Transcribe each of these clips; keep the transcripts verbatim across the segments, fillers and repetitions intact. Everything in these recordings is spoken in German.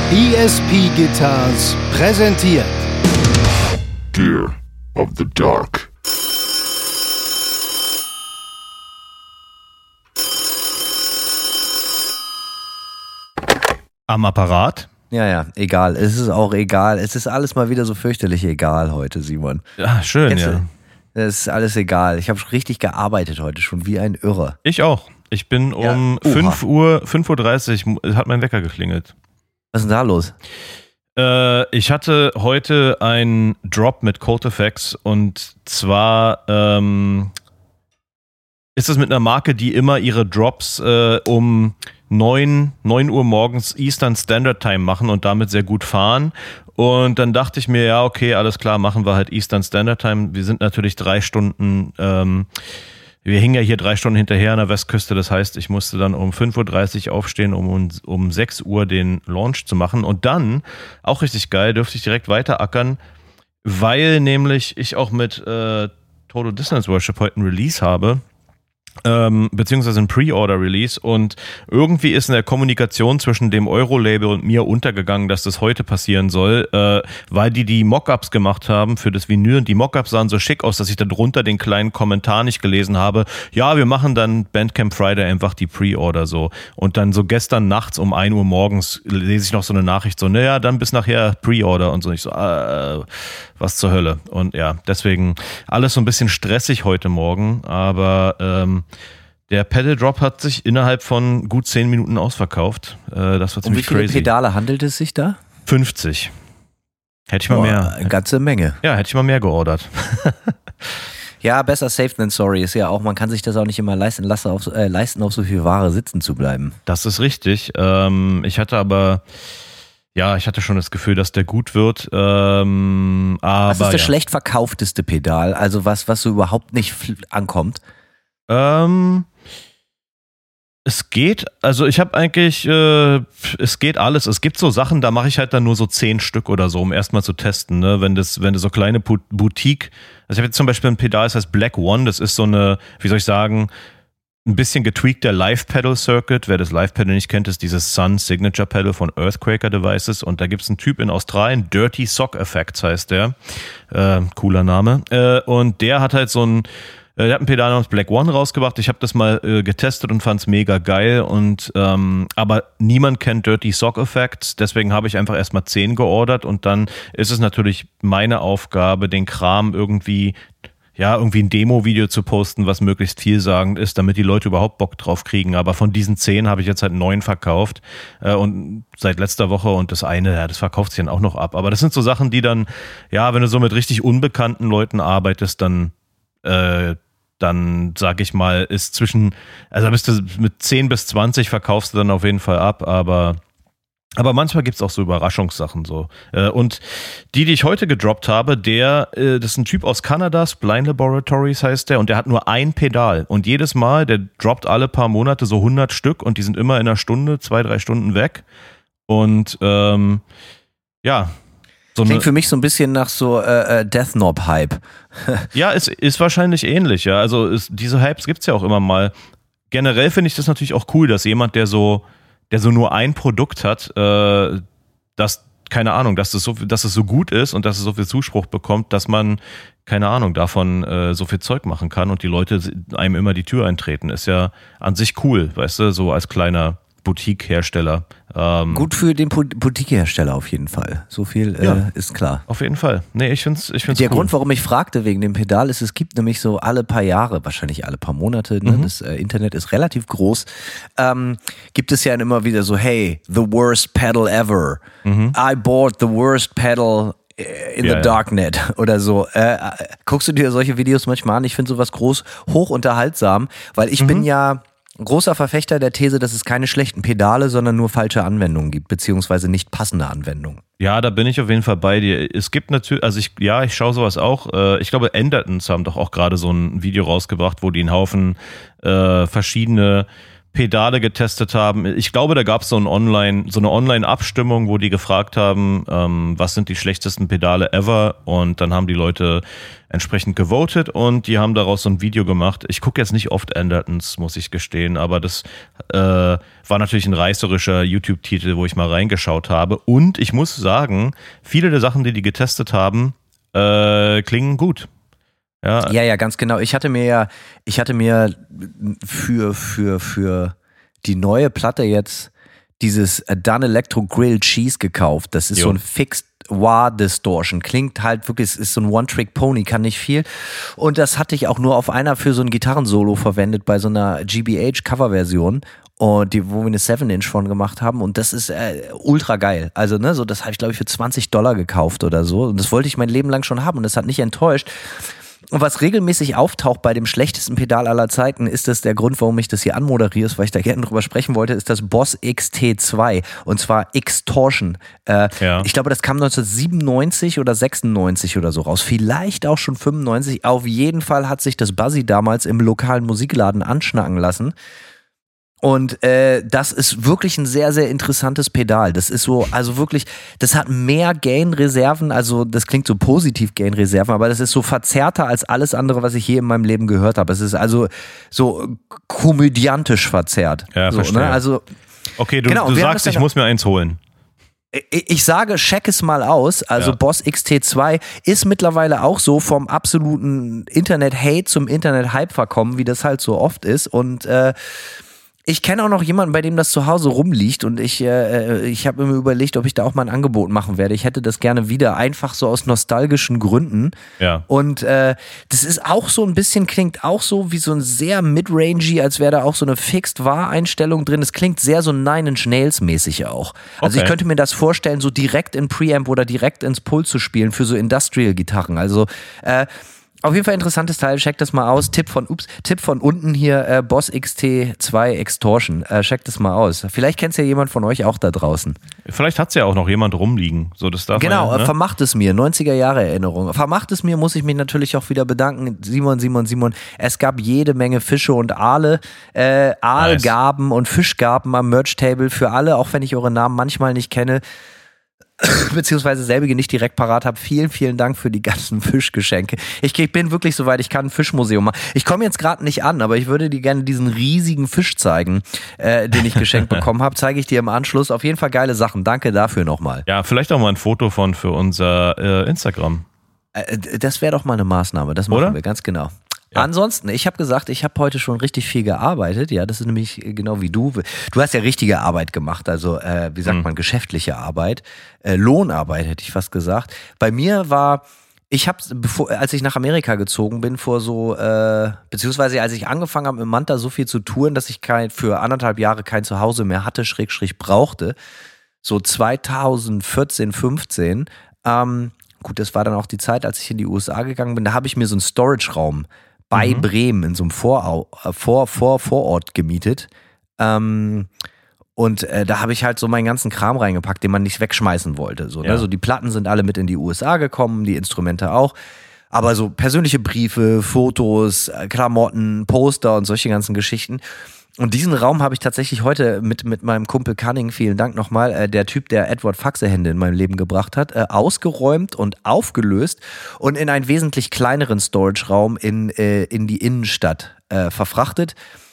E S P Guitars präsentiert Gear of the Dark. Am Apparat? Ja, ja, egal. Es ist auch egal. Es ist alles mal wieder so fürchterlich egal heute, Simon. Ja, schön, Jetzt, ja. Es ist alles egal. Ich habe richtig gearbeitet heute, schon wie ein Irrer. Ich auch. Ich bin Ja, um oha. fünf Uhr, fünf Uhr dreißig hat mein Wecker geklingelt. Was ist denn da los? Äh, ich hatte heute einen Drop mit Code Effects und zwar ähm, ist es mit einer Marke, die immer ihre Drops äh, um neun Uhr morgens Eastern Standard Time machen und damit sehr gut fahren. Und dann dachte ich mir, ja, okay, alles klar, machen wir halt Eastern Standard Time. Wir sind natürlich drei Stunden, ähm, wir hingen ja hier drei Stunden hinterher an der Westküste. Das heißt, ich musste dann um fünf Uhr dreißig aufstehen, um um sechs Uhr den Launch zu machen. Und dann, auch richtig geil, dürfte ich direkt weiterackern, weil nämlich ich auch mit äh, Total Dissonance Worship heute ein Release habe. Ähm, beziehungsweise ein Pre-Order-Release und irgendwie ist in der Kommunikation zwischen dem Euro-Label und mir untergegangen, dass das heute passieren soll, äh, weil die die Mockups gemacht haben für das Vinyl und die Mockups sahen so schick aus, dass ich da drunter den kleinen Kommentar nicht gelesen habe. Ja, wir machen dann Bandcamp Friday einfach die Pre-Order so und dann so gestern nachts um ein Uhr morgens lese ich noch so eine Nachricht so, naja, dann bis nachher Pre-Order und so. Ich so, äh, was zur Hölle. Und ja, deswegen alles so ein bisschen stressig heute Morgen, aber ähm, der Pedal Drop hat sich innerhalb von gut zehn Minuten ausverkauft. Äh, das war Um wie ziemlich viele crazy. Pedale handelt es sich da? fünfzig. Hätte ich mal Boah, mehr. eine ganze Menge. Ja, hätte ich mal mehr geordert. Ja, besser safe than sorry ist ja auch, man kann sich das auch nicht immer leisten, lasse auf, äh, leisten, auf so viel Ware sitzen zu bleiben. Das ist richtig. Ähm, ich hatte aber, ja, ich hatte schon das Gefühl, dass der gut wird. Ähm, aber Was ist das ja. schlecht verkaufteste Pedal? Also was, was so überhaupt nicht fl- ankommt? Ähm, es geht, also ich habe eigentlich, äh, es geht alles. Es gibt so Sachen, da mache ich halt dann nur so zehn Stück oder so, um erstmal zu testen, ne? Wenn das, wenn das so kleine Pu- Boutique, also ich habe jetzt zum Beispiel ein Pedal, das heißt Black One, das ist so eine, wie soll ich sagen, ein bisschen getweakter Live-Pedal-Circuit. Wer das Live-Pedal nicht kennt, ist dieses Sun Signature Pedal von Earthquaker Devices und da gibt es einen Typ in Australien, Dirty Sock Effects heißt der, äh, cooler Name, äh, und der hat halt so ein Der hat ein Pedal namens Black One rausgebracht. Ich habe das mal äh, getestet und fand es mega geil. Und ähm, aber niemand kennt Dirty Sock Effects, deswegen habe ich einfach erstmal zehn geordert und dann ist es natürlich meine Aufgabe, den Kram irgendwie, ja, irgendwie ein Demo-Video zu posten, was möglichst vielsagend ist, damit die Leute überhaupt Bock drauf kriegen. Aber von diesen zehn habe ich jetzt halt neun verkauft äh, und seit letzter Woche und das eine, ja, das verkauft sich dann auch noch ab. Aber das sind so Sachen, die dann, ja, wenn du so mit richtig unbekannten Leuten arbeitest, dann äh, dann sag ich mal, ist zwischen, also bist du mit zehn bis zwanzig verkaufst du dann auf jeden Fall ab, aber aber manchmal gibt's auch so Überraschungssachen so. Und die, die ich heute gedroppt habe, der, das ist ein Typ aus Kanada, Spline Laboratories heißt der, und der hat nur ein Pedal und jedes Mal, der droppt alle paar Monate so hundert Stück und die sind immer in einer Stunde, zwei, drei Stunden weg und ähm, ja, so Klingt eine, für mich so ein bisschen nach so äh, Death Knob-Hype. ja, es ist wahrscheinlich ähnlich, ja. Also es, diese Hypes gibt's ja auch immer mal. Generell finde ich das natürlich auch cool, dass jemand, der so, der so nur ein Produkt hat, äh, dass, keine Ahnung, dass es so, dass es so gut ist und dass es so viel Zuspruch bekommt, dass man, keine Ahnung, davon äh, so viel Zeug machen kann und die Leute einem immer die Tür eintreten. Ist ja an sich cool, weißt du, so als kleiner Boutique-Hersteller. Ähm, Gut für den Boutique-Hersteller auf jeden Fall. So viel äh, Ja. ist klar. Auf jeden Fall. Nee, ich find's, ich find's Der cool. Grund, warum ich fragte wegen dem Pedal, ist, es gibt nämlich so alle paar Jahre, wahrscheinlich alle paar Monate, ne, Mhm. das äh, Internet ist relativ groß, ähm, gibt es ja immer wieder so, hey, the worst pedal ever. Mhm. I bought the worst pedal in Ja, the ja. Darknet oder so. Äh, äh, guckst du dir solche Videos manchmal an? Ich finde sowas groß, hoch unterhaltsam, weil ich Mhm. bin ja großer Verfechter der These, dass es keine schlechten Pedale, sondern nur falsche Anwendungen gibt, beziehungsweise nicht passende Anwendungen. Ja, da bin ich auf jeden Fall bei dir. Es gibt natürlich, also ich, ja, ich schaue sowas auch. Äh, ich glaube, Endertons haben doch auch gerade so ein Video rausgebracht, wo die einen Haufen äh, verschiedene Pedale getestet haben. Ich glaube, da gab es so ein Online, so eine Online-Abstimmung, wo die gefragt haben, ähm, was sind die schlechtesten Pedale ever, und dann haben die Leute entsprechend gewotet und die haben daraus so ein Video gemacht. Ich gucke jetzt nicht oft Andertons, muss ich gestehen, aber das äh, war natürlich ein reißerischer YouTube-Titel, wo ich mal reingeschaut habe, und ich muss sagen, viele der Sachen, die die getestet haben, äh, klingen gut. Ja. ja, ja, ganz genau. Ich hatte mir ja, ich hatte mir für, für, für die neue Platte jetzt dieses Done Electro Grill Cheese gekauft. Das ist jo. so ein Fixed Wah Distortion. Klingt halt wirklich, es ist so ein One-Trick-Pony, kann nicht viel. Und das hatte ich auch nur auf einer für so ein Gitarrensolo verwendet bei so einer G B H-Cover-Version. Und die, wo wir eine seven Inch von gemacht haben, und das ist äh, ultra geil. Also, ne, so, das habe ich, glaube ich, für zwanzig Dollar gekauft oder so. Und das wollte ich mein Leben lang schon haben, und das hat nicht enttäuscht. Und was regelmäßig auftaucht bei dem schlechtesten Pedal aller Zeiten, ist das der Grund, warum ich das hier anmoderiere, weil ich da gerne drüber sprechen wollte, ist das Boss X T zwei, und zwar Xtortion. Äh, ja. Ich glaube, das kam neunzehnhundertsiebenundneunzig oder sechsundneunzig oder so raus. Vielleicht auch schon fünfundneunzig. Auf jeden Fall hat sich das Buzzy damals im lokalen Musikladen anschnacken lassen. Und äh, das ist wirklich ein sehr, sehr interessantes Pedal. Das ist so, also wirklich, das hat mehr Gain-Reserven, also das klingt so positiv Gain-Reserven, aber das ist so verzerrter als alles andere, was ich je in meinem Leben gehört habe. Es ist also so komödiantisch verzerrt. Ja, so, verstehe. Ne? Also, okay, du, genau, du sagst, ich muss mir eins holen. Ich sage, check es mal aus. Also ja. Boss X T zwei ist mittlerweile auch so vom absoluten Internet-Hate zum Internet-Hype verkommen, wie das halt so oft ist. Und äh, ich kenne auch noch jemanden, bei dem das zu Hause rumliegt, und ich, äh, ich habe mir überlegt, ob ich da auch mal ein Angebot machen werde. Ich hätte das gerne wieder, einfach so aus nostalgischen Gründen. Ja. Und äh, das ist auch so ein bisschen, klingt auch so wie so ein sehr mid-rangy, als wäre da auch so eine Fixed-War-Einstellung drin. Es klingt sehr so Nine Inch Nails mäßig auch. Also okay. Ich könnte mir das vorstellen, so direkt in Preamp oder direkt ins Pult zu spielen für so Industrial-Gitarren. Also äh, auf jeden Fall interessantes Teil, checkt das mal aus. Tipp von, ups, Tipp von unten hier, äh, Boss X T zwei Xtortion. Äh, checkt das mal aus. Vielleicht kennt es ja jemand von euch auch da draußen. Vielleicht hat es ja auch noch jemand rumliegen. So, das darf genau, man ja, ne? Vermacht es mir. neunziger Jahre Erinnerung. Vermacht es mir, muss ich mich natürlich auch wieder bedanken. Simon, Simon, Simon. Es gab jede Menge Fische und Aale. Äh, Aalgaben nice. Und Fischgaben am Merch-Table für alle, auch wenn ich eure Namen manchmal nicht kenne. Beziehungsweise selbige nicht direkt parat habe. Vielen, vielen Dank für die ganzen Fischgeschenke. Ich, ich bin wirklich soweit, ich kann ein Fischmuseum machen. Ich komme jetzt gerade nicht an, aber ich würde dir gerne diesen riesigen Fisch zeigen, äh, den ich geschenkt bekommen habe. Zeige ich dir im Anschluss. Auf jeden Fall geile Sachen. Danke dafür nochmal. Ja, vielleicht auch mal ein Foto von für unser äh, Instagram. Äh, das wäre doch mal eine Maßnahme. Das machen Oder? wir, ganz genau. Ja. Ansonsten, ich habe gesagt, ich habe heute schon richtig viel gearbeitet. Ja, das ist nämlich genau wie du. Du hast ja richtige Arbeit gemacht, also äh, wie sagt mhm. man, geschäftliche Arbeit. Äh, Lohnarbeit hätte ich fast gesagt. Bei mir war, ich habe, bevor, als ich nach Amerika gezogen bin, vor so, äh, beziehungsweise als ich angefangen habe, im Manta so viel zu touren, dass ich kein, für anderthalb Jahre kein Zuhause mehr hatte, schräg, schräg brauchte, so zweitausendvierzehn, fünfzehn, ähm, gut, das war dann auch die Zeit, als ich in die U S A gegangen bin, da habe ich mir so einen Storage-Raum bei mhm. Bremen in so einem Vorau- Vor- Vor- Vorort gemietet. Ähm, und äh, da habe ich halt so meinen ganzen Kram reingepackt, den man nicht wegschmeißen wollte. So, ja. ne? So die Platten sind alle mit in die U S A gekommen, die Instrumente auch. Aber so persönliche Briefe, Fotos, Klamotten, Poster und solche ganzen Geschichten. Und diesen Raum habe ich tatsächlich heute mit, mit meinem Kumpel Cunning, vielen Dank nochmal, äh, der Typ, der Edward Faxehände in mein Leben gebracht hat, äh, ausgeräumt und aufgelöst und in einen wesentlich kleineren Storage-Raum in, äh, in die Innenstadt äh, verfrachtet.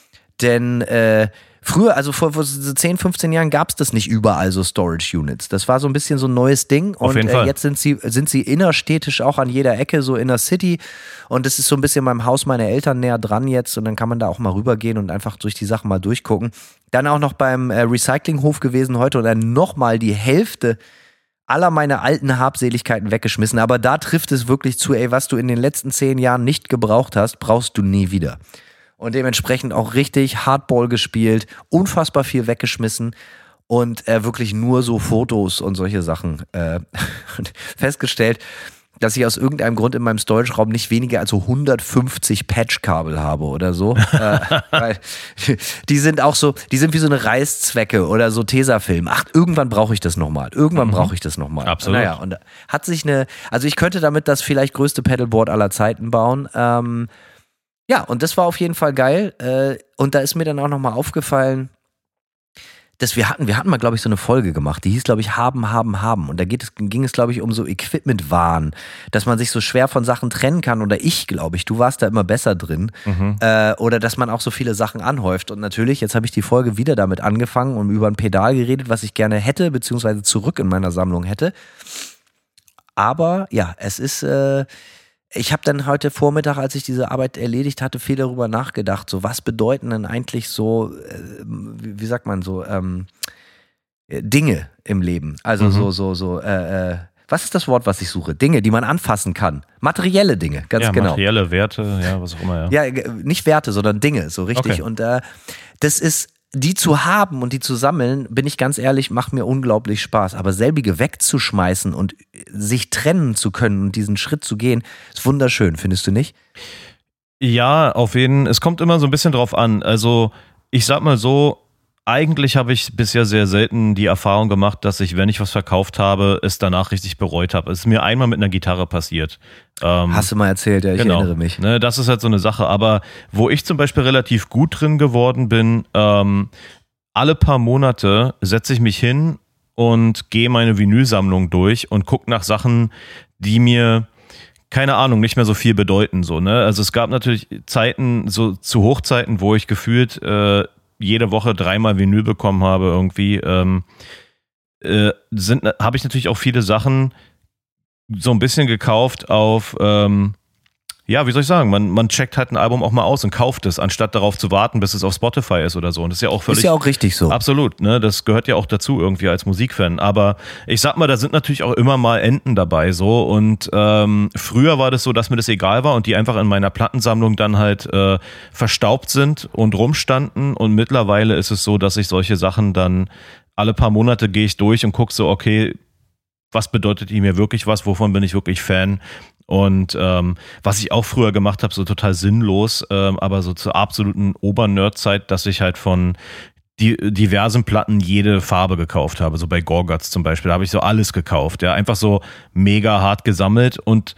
Denn äh, früher, also vor, vor so zehn, fünfzehn Jahren gab es das nicht überall, so Storage-Units. Das war so ein bisschen so ein neues Ding. Auf und jeden äh, Fall. Jetzt sind sie, sind sie innerstädtisch auch an jeder Ecke, so Inner City. Und das ist so ein bisschen meinem Haus meiner Eltern näher dran jetzt. Und dann kann man da auch mal rübergehen und einfach durch die Sachen mal durchgucken. Dann auch noch beim äh, Recyclinghof gewesen heute und dann nochmal die Hälfte aller meiner alten Habseligkeiten weggeschmissen. Aber da trifft es wirklich zu, ey, was du in den letzten zehn Jahren nicht gebraucht hast, brauchst du nie wieder. Und dementsprechend auch richtig Hardball gespielt, unfassbar viel weggeschmissen und äh, wirklich nur so Fotos und solche Sachen äh, festgestellt, dass ich aus irgendeinem Grund in meinem Storage-Raum nicht weniger als so hundertfünfzig Patchkabel habe oder so. äh, weil die sind auch so, die sind wie so eine Reißzwecke oder so Tesafilm. Ach, irgendwann brauche ich das nochmal. Irgendwann mhm. brauche ich das nochmal. Absolut. Naja, und hat sich eine, also ich könnte damit das vielleicht größte Pedalboard aller Zeiten bauen. Ähm, Ja, und das war auf jeden Fall geil. Äh, und da ist mir dann auch nochmal aufgefallen, dass wir hatten, wir hatten mal, glaube ich, so eine Folge gemacht, die hieß, glaube ich, Haben, Haben, Haben. Und da geht es, ging es, glaube ich, um so Equipment-Wahn, dass man sich so schwer von Sachen trennen kann. Oder ich, glaube ich, du warst da immer besser drin. Mhm. Äh, oder dass man auch so viele Sachen anhäuft. Und natürlich, jetzt habe ich die Folge wieder damit angefangen und über ein Pedal geredet, was ich gerne hätte, beziehungsweise zurück in meiner Sammlung hätte. Aber ja, es ist... Äh, Ich habe dann heute Vormittag, als ich diese Arbeit erledigt hatte, viel darüber nachgedacht, so was bedeuten denn eigentlich so, äh, wie, wie sagt man so, ähm, Dinge im Leben. Also mhm. so, so, so, äh, äh, was ist das Wort, was ich suche? Dinge, die man anfassen kann. Materielle Dinge, ganz ja, genau. Materielle Werte, ja, was auch immer, ja. Ja, nicht Werte, sondern Dinge, so richtig. Okay. Und äh, das ist, die zu haben und die zu sammeln, bin ich ganz ehrlich, macht mir unglaublich Spaß. Aber selbige wegzuschmeißen und sich trennen zu können und diesen Schritt zu gehen, ist wunderschön, findest du nicht? Ja, auf jeden Fall. Es kommt immer so ein bisschen drauf an. Also ich sag mal so, eigentlich habe ich bisher sehr selten die Erfahrung gemacht, dass ich, wenn ich was verkauft habe, es danach richtig bereut habe. Es ist mir einmal mit einer Gitarre passiert. Ähm, Hast du mal erzählt, ja, ich genau, erinnere mich. Ne, das ist halt so eine Sache. Aber wo ich zum Beispiel relativ gut drin geworden bin, ähm, alle paar Monate setze ich mich hin und gehe meine Vinylsammlung durch und gucke nach Sachen, die mir, keine Ahnung, nicht mehr so viel bedeuten. So, ne? Also es gab natürlich Zeiten, so zu Hochzeiten, wo ich gefühlt äh, jede Woche dreimal Vinyl bekommen habe irgendwie, ähm, äh, sind, habe ich natürlich auch viele Sachen so ein bisschen gekauft auf, ähm, ja, wie soll ich sagen, man, man checkt halt ein Album auch mal aus und kauft es, anstatt darauf zu warten, bis es auf Spotify ist oder so. Und das ist ja auch völlig... Ist ja auch richtig so. Absolut, ne, das gehört ja auch dazu irgendwie als Musikfan. Aber ich sag mal, da sind natürlich auch immer mal Enden dabei so. Und ähm, früher war das so, dass mir das egal war und die einfach in meiner Plattensammlung dann halt äh, verstaubt sind und rumstanden. Und mittlerweile ist es so, dass ich solche Sachen dann alle paar Monate gehe ich durch und gucke so, okay, was bedeutet die mir wirklich was, wovon bin ich wirklich Fan? Und ähm, was ich auch früher gemacht habe, so total sinnlos, ähm, aber so zur absoluten Obernerd-Zeit, dass ich halt von die, diversen Platten jede Farbe gekauft habe. So bei Gorguts zum Beispiel, da habe ich so alles gekauft. Ja, einfach so mega hart gesammelt. Und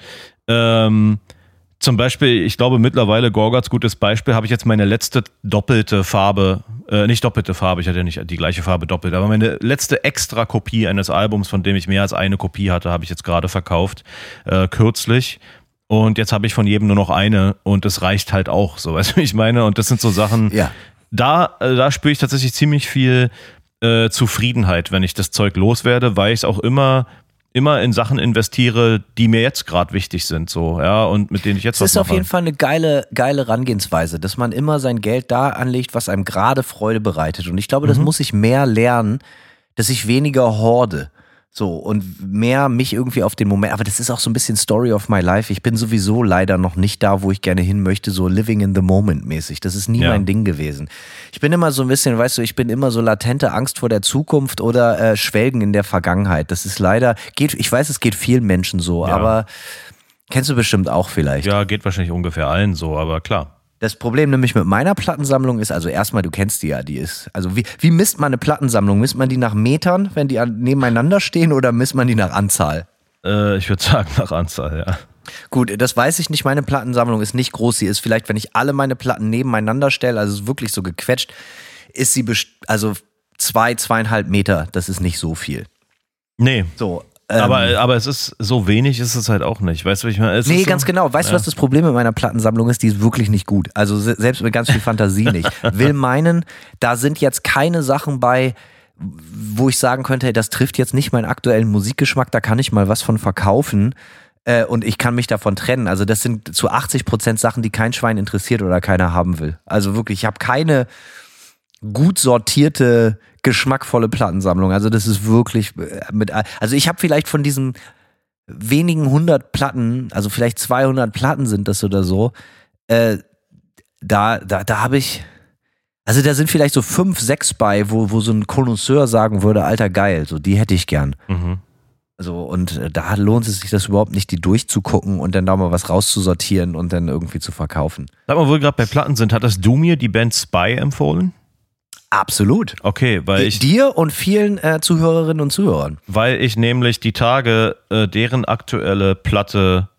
ähm, zum Beispiel, ich glaube mittlerweile, Gorguts, gutes Beispiel, habe ich jetzt meine letzte doppelte Farbe, äh, nicht doppelte Farbe, ich hatte ja nicht die gleiche Farbe doppelt, aber meine letzte extra Kopie eines Albums, von dem ich mehr als eine Kopie hatte, habe ich jetzt gerade verkauft, äh, kürzlich. Und jetzt habe ich von jedem nur noch eine und es reicht halt auch, so, weißt du, wie ich meine? Und das sind so Sachen, ja. da, äh, da spüre ich tatsächlich ziemlich viel äh, Zufriedenheit, wenn ich das Zeug loswerde, weil ich es auch immer immer in Sachen investiere, die mir jetzt gerade wichtig sind, so, ja, und mit denen ich jetzt das was mache. Das ist auf jeden Fall eine geile, geile Herangehensweise, dass man immer sein Geld da anlegt, was einem gerade Freude bereitet. Und ich glaube, das mhm. muss ich mehr lernen, dass ich weniger horde. So, und mehr mich irgendwie auf den Moment, aber das ist auch so ein bisschen Story of my life. Ich bin sowieso leider noch nicht da, wo ich gerne hin möchte, so living in the moment mäßig. Das ist nie ja. mein Ding gewesen. Ich bin immer so ein bisschen, weißt du, ich bin immer so latente Angst vor der Zukunft oder äh, Schwelgen in der Vergangenheit. Das ist leider, geht, ich weiß, es geht vielen Menschen so, ja. aber kennst du bestimmt auch vielleicht. Ja, geht wahrscheinlich ungefähr allen so, aber klar. Das Problem nämlich mit meiner Plattensammlung ist, also erstmal, du kennst die ja, die ist, also wie, wie misst man eine Plattensammlung? Misst man die nach Metern, wenn die nebeneinander stehen, oder misst man die nach Anzahl? Äh, ich würde sagen nach Anzahl, ja. Gut, das weiß ich nicht, meine Plattensammlung ist nicht groß, sie ist vielleicht, wenn ich alle meine Platten nebeneinander stelle, also es ist wirklich so gequetscht, ist sie, best- also zwei, zweieinhalb Meter, das ist nicht so viel. Nee. So. Aber, aber es ist, so wenig ist es halt auch nicht, weißt du, ich meine, es Nee, ist so, ganz genau. Weißt ja. du, was das Problem mit meiner Plattensammlung ist? Die ist wirklich nicht gut. Also selbst mit ganz viel Fantasie nicht. Will meinen, da sind jetzt keine Sachen bei, wo ich sagen könnte, das trifft jetzt nicht meinen aktuellen Musikgeschmack, da kann ich mal was von verkaufen äh, und ich kann mich davon trennen. Also das sind zu achtzig Prozent Sachen, die kein Schwein interessiert oder keiner haben will. Also wirklich, ich habe keine gut sortierte, geschmackvolle Plattensammlung. Also das ist wirklich mit, also ich habe vielleicht von diesen wenigen hundert Platten, also vielleicht zweihundert Platten sind das oder so, äh, da, da, da habe ich, also da sind vielleicht so fünf, sechs bei, wo, wo so ein Connoisseur sagen würde, alter geil, so die hätte ich gern. Mhm. Also und da lohnt es sich das überhaupt nicht, die durchzugucken und dann da mal was rauszusortieren und dann irgendwie zu verkaufen. Sag mal, wo wir gerade bei Platten sind, hattest du mir die Band Spy empfohlen? Absolut. Okay, weil ich... Dir und vielen äh, Zuhörerinnen und Zuhörern. Weil ich nämlich die Tage äh, deren aktuelle Platte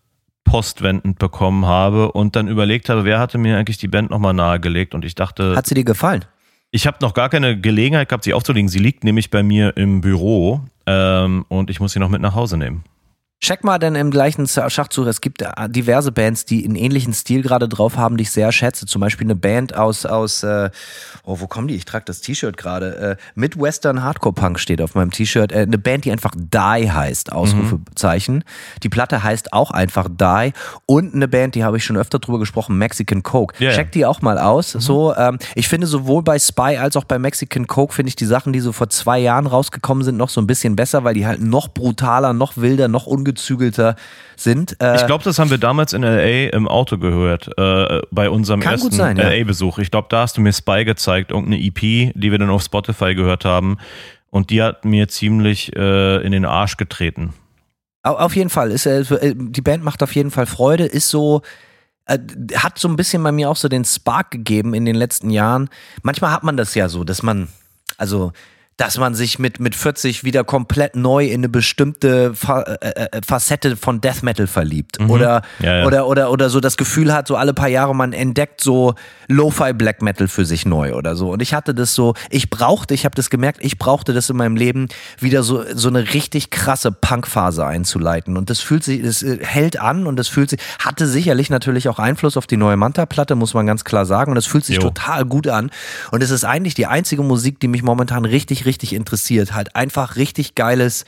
postwendend bekommen habe und dann überlegt habe, wer hatte mir eigentlich die Band nochmal nahegelegt und ich dachte... Hat sie dir gefallen? Ich habe noch gar keine Gelegenheit gehabt, sie aufzulegen. Sie liegt nämlich bei mir im Büro ähm, und ich muss sie noch mit nach Hause nehmen. Check mal denn im gleichen Schachzug, es gibt diverse Bands, die einen ähnlichen Stil gerade drauf haben, die ich sehr schätze. Zum Beispiel eine Band aus, aus äh, oh, wo kommen die? Ich trage das T-Shirt gerade. Äh, Midwestern Hardcore Punk steht auf meinem T-Shirt. Äh, eine Band, die einfach Die heißt, Ausrufezeichen. Mhm. Die Platte heißt auch einfach Die. Und eine Band, die habe ich schon öfter drüber gesprochen, Mexican Coke. Yeah. Check die auch mal aus. Mhm. So, ähm, ich finde sowohl bei Spy als auch bei Mexican Coke finde ich die Sachen, die so vor zwei Jahren rausgekommen sind, noch so ein bisschen besser, weil die halt noch brutaler, noch wilder, noch ungezügelter sind. Äh, ich glaube, das haben wir damals in L A im Auto gehört, äh, bei unserem kann ersten gut sein, L A-Besuch. Ich glaube, da hast du mir Spy gezeigt, irgendeine E P, die wir dann auf Spotify gehört haben. Und die hat mir ziemlich äh, in den Arsch getreten. Auf jeden Fall. Ist, äh, die Band macht auf jeden Fall Freude, ist so... hat so ein bisschen bei mir auch so den Spark gegeben in den letzten Jahren. Manchmal hat man das ja so, dass man... also dass man sich mit, mit vierzig wieder komplett neu in eine bestimmte Fa- äh, Facette von Death Metal verliebt. Mhm. Oder, ja, ja. oder, oder, oder so das Gefühl hat, so alle paar Jahre man entdeckt so Lo-Fi Black Metal für sich neu oder so. Und ich hatte das so, ich brauchte, ich habe das gemerkt, ich brauchte das in meinem Leben, wieder so, so eine richtig krasse Punk-Phase einzuleiten. Und das fühlt sich, das hält an und das fühlt sich, hatte sicherlich natürlich auch Einfluss auf die neue Manta-Platte, muss man ganz klar sagen. Und das fühlt sich jo. total gut an. Und es ist eigentlich die einzige Musik, die mich momentan richtig, richtig interessiert. Halt einfach richtig geiles,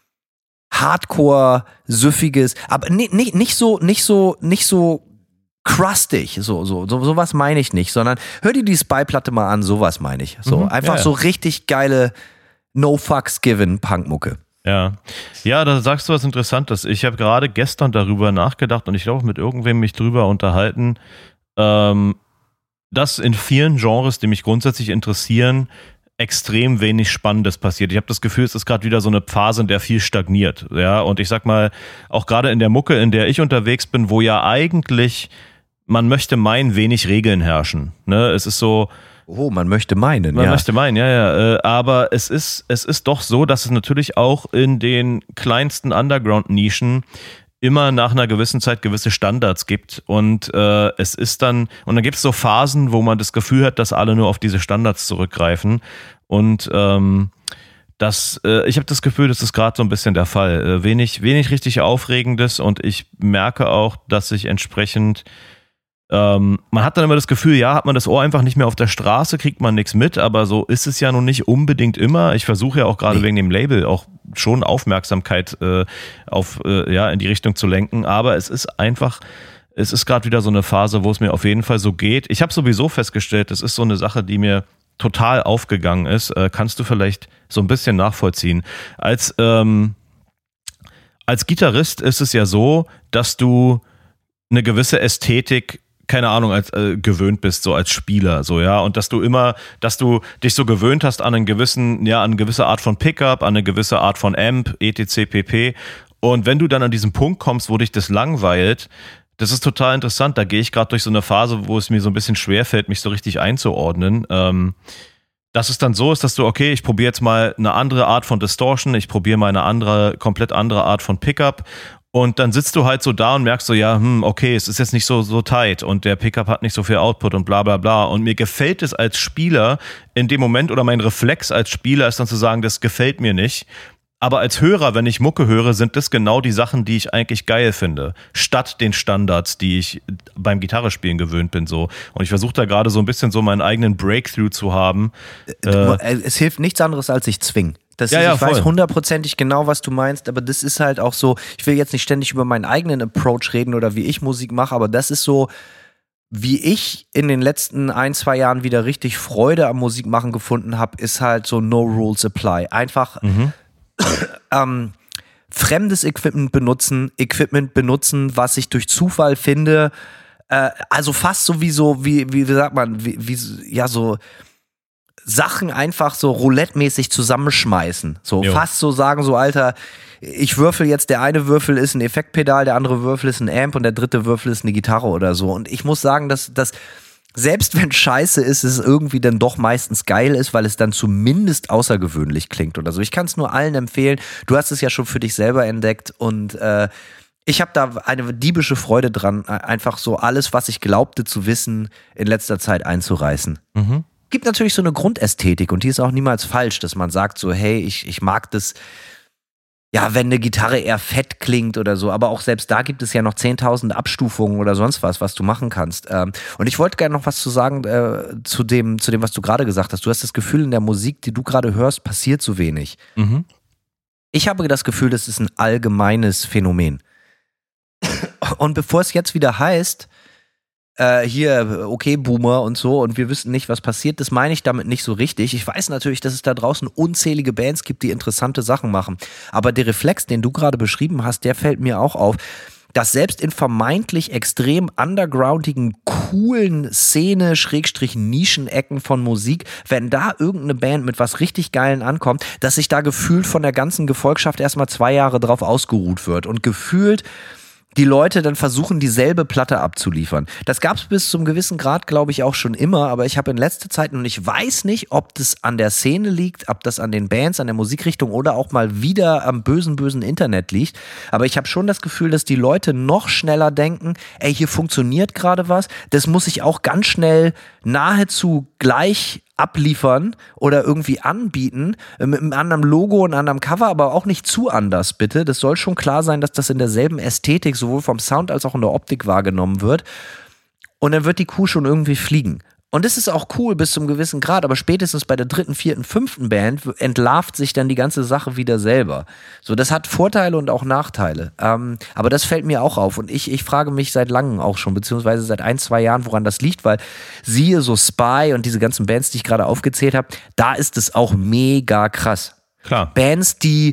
Hardcore, süffiges, aber nicht, nicht, nicht so, nicht so, nicht so crustig, so, so, so, sowas meine ich nicht, sondern hör dir die Spy-Platte mal an, sowas meine ich. So, mhm, einfach ja, ja. so richtig geile No Fucks Given Punkmucke. Ja, ja, da sagst du was Interessantes. Ich habe gerade gestern darüber nachgedacht und ich glaube, mit irgendwem mich drüber unterhalten, ähm, dass in vielen Genres, die mich grundsätzlich interessieren, extrem wenig Spannendes passiert. Ich habe das Gefühl, es ist gerade wieder so eine Phase, in der viel stagniert. Ja, und ich sag mal, auch gerade in der Mucke, in der ich unterwegs bin, wo ja eigentlich, man möchte meinen, wenig Regeln herrschen. Ne? Es ist so... Oh, man möchte meinen, man ja. Man möchte meinen, ja, ja. Äh, aber es ist, es ist doch so, dass es natürlich auch in den kleinsten Underground-Nischen immer nach einer gewissen Zeit gewisse Standards gibt und äh, es ist dann, und dann gibt es so Phasen, wo man das Gefühl hat, dass alle nur auf diese Standards zurückgreifen und ähm, das, äh, ich habe das Gefühl, das ist gerade so ein bisschen der Fall. Äh, wenig, wenig richtig Aufregendes und ich merke auch, dass ich entsprechend Ähm, man hat dann immer das Gefühl, ja, hat man das Ohr einfach nicht mehr auf der Straße, kriegt man nichts mit, aber so ist es ja nun nicht unbedingt immer. Ich versuche ja auch gerade nee. wegen dem Label auch schon Aufmerksamkeit äh, auf, äh, ja, in die Richtung zu lenken, aber es ist einfach, es ist gerade wieder so eine Phase, wo es mir auf jeden Fall so geht. Ich habe sowieso festgestellt, das ist so eine Sache, die mir total aufgegangen ist. Äh, kannst du vielleicht so ein bisschen nachvollziehen? Als, ähm, als Gitarrist ist es ja so, dass du eine gewisse Ästhetik keine Ahnung, als äh, gewöhnt bist, so als Spieler, so, ja, und dass du immer, dass du dich so gewöhnt hast an einen gewissen, ja, an eine gewisse Art von Pickup, an eine gewisse Art von Amp, et cetera pp. Und wenn du dann an diesen Punkt kommst, wo dich das langweilt, das ist total interessant, da gehe ich gerade durch so eine Phase, wo es mir so ein bisschen schwerfällt, mich so richtig einzuordnen, ähm, dass es dann so ist, dass du, okay, ich probiere jetzt mal eine andere Art von Distortion, ich probiere mal eine andere, komplett andere Art von Pickup. Und dann sitzt du halt so da und merkst so, ja, hm, okay, es ist jetzt nicht so, so tight und der Pickup hat nicht so viel Output und bla bla bla. Und mir gefällt es als Spieler in dem Moment oder mein Reflex als Spieler ist dann zu sagen, das gefällt mir nicht. Aber als Hörer, wenn ich Mucke höre, sind das genau die Sachen, die ich eigentlich geil finde. Statt den Standards, die ich beim Gitarrespielen gewöhnt bin. So. Und ich versuche da gerade so ein bisschen so meinen eigenen Breakthrough zu haben. Äh, es hilft nichts anderes, als sich zwingen. Das ja, ist, ja, ich voll. weiß hundertprozentig genau, was du meinst, aber das ist halt auch so, ich will jetzt nicht ständig über meinen eigenen Approach reden oder wie ich Musik mache, aber das ist so, wie ich in den letzten ein, zwei Jahren wieder richtig Freude am Musikmachen gefunden habe, ist halt so No Rules Apply. Einfach mhm. ähm, fremdes Equipment benutzen, Equipment benutzen, was ich durch Zufall finde, äh, also fast so wie so, wie, wie, wie sagt man, wie, wie ja so Sachen einfach so roulette-mäßig zusammenschmeißen. So jo. fast so sagen, so Alter, ich würfel jetzt, der eine Würfel ist ein Effektpedal, der andere Würfel ist ein Amp und der dritte Würfel ist eine Gitarre oder so. Und ich muss sagen, dass das, selbst wenn scheiße ist, es irgendwie dann doch meistens geil ist, weil es dann zumindest außergewöhnlich klingt oder so. Ich kann es nur allen empfehlen. Du hast es ja schon für dich selber entdeckt und äh, Ich habe da eine diebische Freude dran, einfach so alles, was ich glaubte zu wissen, in letzter Zeit einzureißen. Mhm. Gibt natürlich so eine Grundästhetik und die ist auch niemals falsch, dass man sagt so, hey, ich, ich mag das, ja, wenn eine Gitarre eher fett klingt oder so, aber auch selbst da gibt es ja noch zehntausend Abstufungen oder sonst was, was du machen kannst. Und ich wollte gerne noch was zu sagen äh, zu dem, zu dem, was du gerade gesagt hast. Du hast das Gefühl, in der Musik, die du gerade hörst, passiert zu wenig. Mhm. Ich habe das Gefühl, das ist ein allgemeines Phänomen. Und bevor es jetzt wieder heißt, äh, hier, okay, Boomer und so, und wir wissen nicht, was passiert, das meine ich damit nicht so richtig. Ich weiß natürlich, dass es da draußen unzählige Bands gibt, die interessante Sachen machen. Aber der Reflex, den du gerade beschrieben hast, der fällt mir auch auf, dass selbst in vermeintlich extrem undergroundigen, coolen Szene, Schrägstrich Nischenecken von Musik, wenn da irgendeine Band mit was richtig Geilen ankommt, dass sich da gefühlt von der ganzen Gefolgschaft erstmal zwei Jahre drauf ausgeruht wird und gefühlt die Leute dann versuchen, dieselbe Platte abzuliefern. Das gab es bis zum gewissen Grad, glaube ich, auch schon immer, aber ich habe in letzter Zeit, und ich weiß nicht, ob das an der Szene liegt, ob das an den Bands, an der Musikrichtung oder auch mal wieder am bösen, bösen Internet liegt, aber ich habe schon das Gefühl, dass die Leute noch schneller denken, ey, hier funktioniert gerade was, das muss ich auch ganz schnell nahezu gleich abliefern oder irgendwie anbieten, mit einem anderen Logo und einem anderen Cover, aber auch nicht zu anders, bitte. Das soll schon klar sein, dass das in derselben Ästhetik sowohl vom Sound als auch in der Optik wahrgenommen wird. Und dann wird die Kuh schon irgendwie fliegen. Und das ist auch cool bis zum gewissen Grad, aber spätestens bei der dritten, vierten, fünften Band entlarvt sich dann die ganze Sache wieder selber. So, das hat Vorteile und auch Nachteile. Ähm, aber das fällt mir auch auf und ich, ich frage mich seit langem auch schon, beziehungsweise seit ein, zwei Jahren, woran das liegt, weil siehe so Spy und diese ganzen Bands, die ich gerade aufgezählt habe, da ist es auch mega krass. Klar. Bands, die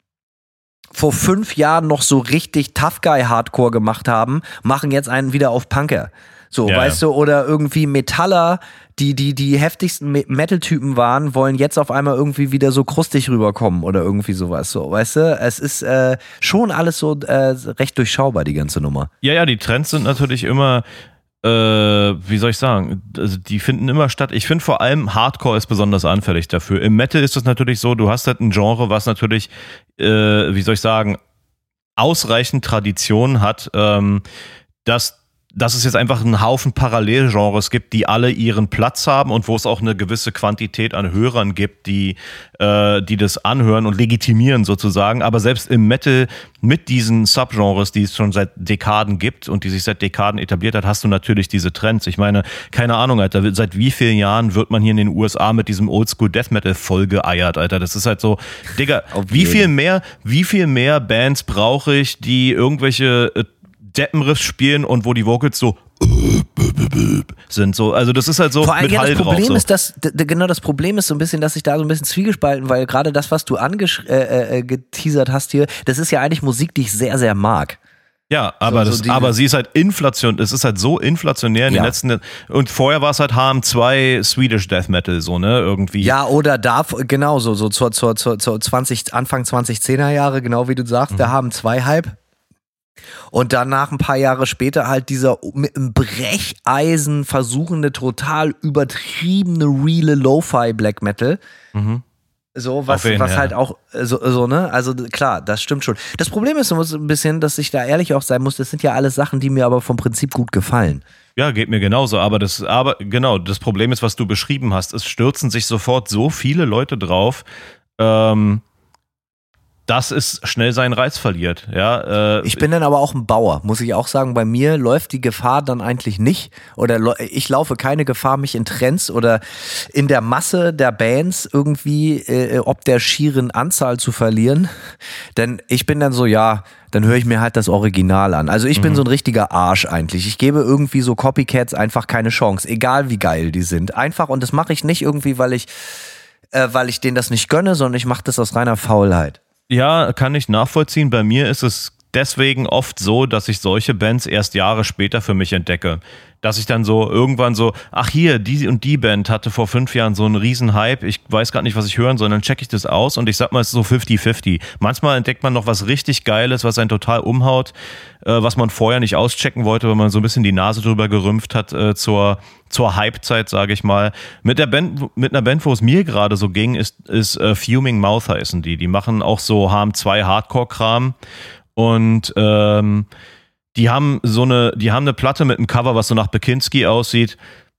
vor fünf Jahren noch so richtig Tough Guy Hardcore gemacht haben, machen jetzt einen wieder auf Punker. So, ja, weißt ja. du, oder irgendwie Metaller, die die die heftigsten Metal-Typen waren, wollen jetzt auf einmal irgendwie wieder so krustig rüberkommen oder irgendwie sowas, so, weißt du? Es ist äh, schon alles so äh, recht durchschaubar, die ganze Nummer. Ja, ja, die Trends sind natürlich immer, äh, wie soll ich sagen, also die finden immer statt. Ich finde vor allem Hardcore ist besonders anfällig dafür. Im Metal ist es natürlich so, du hast halt ein Genre, was natürlich, äh, wie soll ich sagen, ausreichend Tradition hat, ähm, dass dass es jetzt einfach einen Haufen Parallelgenres gibt, die alle ihren Platz haben und wo es auch eine gewisse Quantität an Hörern gibt, die, äh, die das anhören und legitimieren sozusagen. Aber selbst im Metal mit diesen Subgenres, die es schon seit Dekaden gibt und die sich seit Dekaden etabliert hat, hast du natürlich diese Trends. Ich meine, keine Ahnung, Alter, seit wie vielen Jahren wird man hier in den U S A mit diesem Oldschool Death Metal vollgeeiert, Alter? Das ist halt so, Digga, wie viel mehr, wie viel mehr Bands brauche ich, die irgendwelche äh, Deppenriffs spielen und wo die Vocals so sind so, also das ist halt so vor allem, mit ja, Hall das Problem drauf, so. ist, dass d- d- genau das Problem ist so ein bisschen, dass ich da so ein bisschen zwiegespalten, weil gerade das, was du angeteasert äh, äh, geteasert hast hier, das ist ja eigentlich Musik, die ich sehr, sehr mag. Ja, aber, so, das, so die, aber sie ist halt Inflation, es ist halt so inflationär in ja. den letzten, und vorher war es halt H M zwei Swedish Death Metal, so, ne, irgendwie. Ja, oder da, genau, so, so zur, zur, zur, zur zwanzig, Anfang zweitausendzehner Jahre, genau wie du sagst, mhm. der H M zwei Hype. Und danach ein paar Jahre später halt dieser mit einem Brecheisen versuchende, total übertriebene, reale Lo-Fi Black Metal. Mhm. So, was, jeden, was ja. halt auch, so, so, ne? Also klar, das stimmt schon. Das Problem ist so ein bisschen, dass ich da ehrlich auch sein muss, das sind ja alles Sachen, die mir aber vom Prinzip gut gefallen. Ja, geht mir genauso, aber das, aber genau, das Problem ist, was du beschrieben hast, es stürzen sich sofort so viele Leute drauf, ähm, dass es schnell seinen Reiz verliert. Ja, äh, ich bin dann aber auch ein Bauer, muss ich auch sagen. Bei mir läuft die Gefahr dann eigentlich nicht oder ich laufe keine Gefahr, mich in Trends oder in der Masse der Bands irgendwie äh, ob der schieren Anzahl zu verlieren. Denn ich bin dann so, ja, dann höre ich mir halt das Original an. Also ich mhm. bin so ein richtiger Arsch eigentlich. Ich gebe irgendwie so Copycats einfach keine Chance, egal wie geil die sind. Einfach, und das mache ich nicht irgendwie, weil ich, äh, weil ich denen das nicht gönne, sondern ich mache das aus reiner Faulheit. Ja, kann ich nachvollziehen. Bei mir ist es deswegen oft so, dass ich solche Bands erst Jahre später für mich entdecke. Dass ich dann so irgendwann so, ach hier, die und die Band hatte vor fünf Jahren so einen riesen Hype, ich weiß gar nicht, was ich hören soll, dann check ich das aus und ich sag mal, es ist so fifty fifty. Manchmal entdeckt man noch was richtig Geiles, was einen total umhaut, äh, was man vorher nicht auschecken wollte, weil man so ein bisschen die Nase drüber gerümpft hat äh, zur, zur Hype-Zeit, sage ich mal. Mit der Band, mit einer Band, wo es mir gerade so ging, ist, ist äh, Fuming Mouth heißen die. Die machen auch so H M zwei Hardcore-Kram. Und ähm, die haben so eine, die haben eine Platte mit einem Cover, was so nach Bekinski aussieht.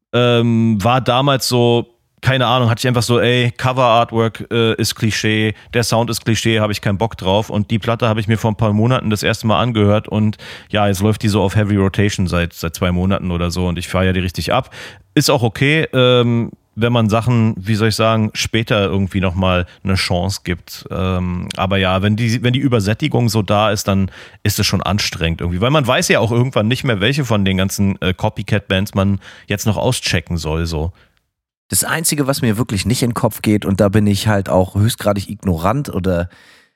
Ähm, war damals so, keine Ahnung, hatte ich einfach so, ey, Cover-Artwork äh, ist Klischee, der Sound ist Klischee, habe ich keinen Bock drauf. Und die Platte habe ich mir vor ein paar Monaten das erste Mal angehört und ja, jetzt läuft die so auf Heavy Rotation seit, seit zwei Monaten oder so und ich feiere die richtig ab. Ist auch okay, ähm, wenn man Sachen, wie soll ich sagen, später irgendwie nochmal eine Chance gibt. Ähm, aber ja, wenn die, wenn die Übersättigung so da ist, dann ist es schon anstrengend irgendwie. Weil man weiß ja auch irgendwann nicht mehr, welche von den ganzen äh, Copycat-Bands man jetzt noch auschecken soll, so. Das Einzige, was mir wirklich nicht in den Kopf geht, und da bin ich halt auch höchstgradig ignorant oder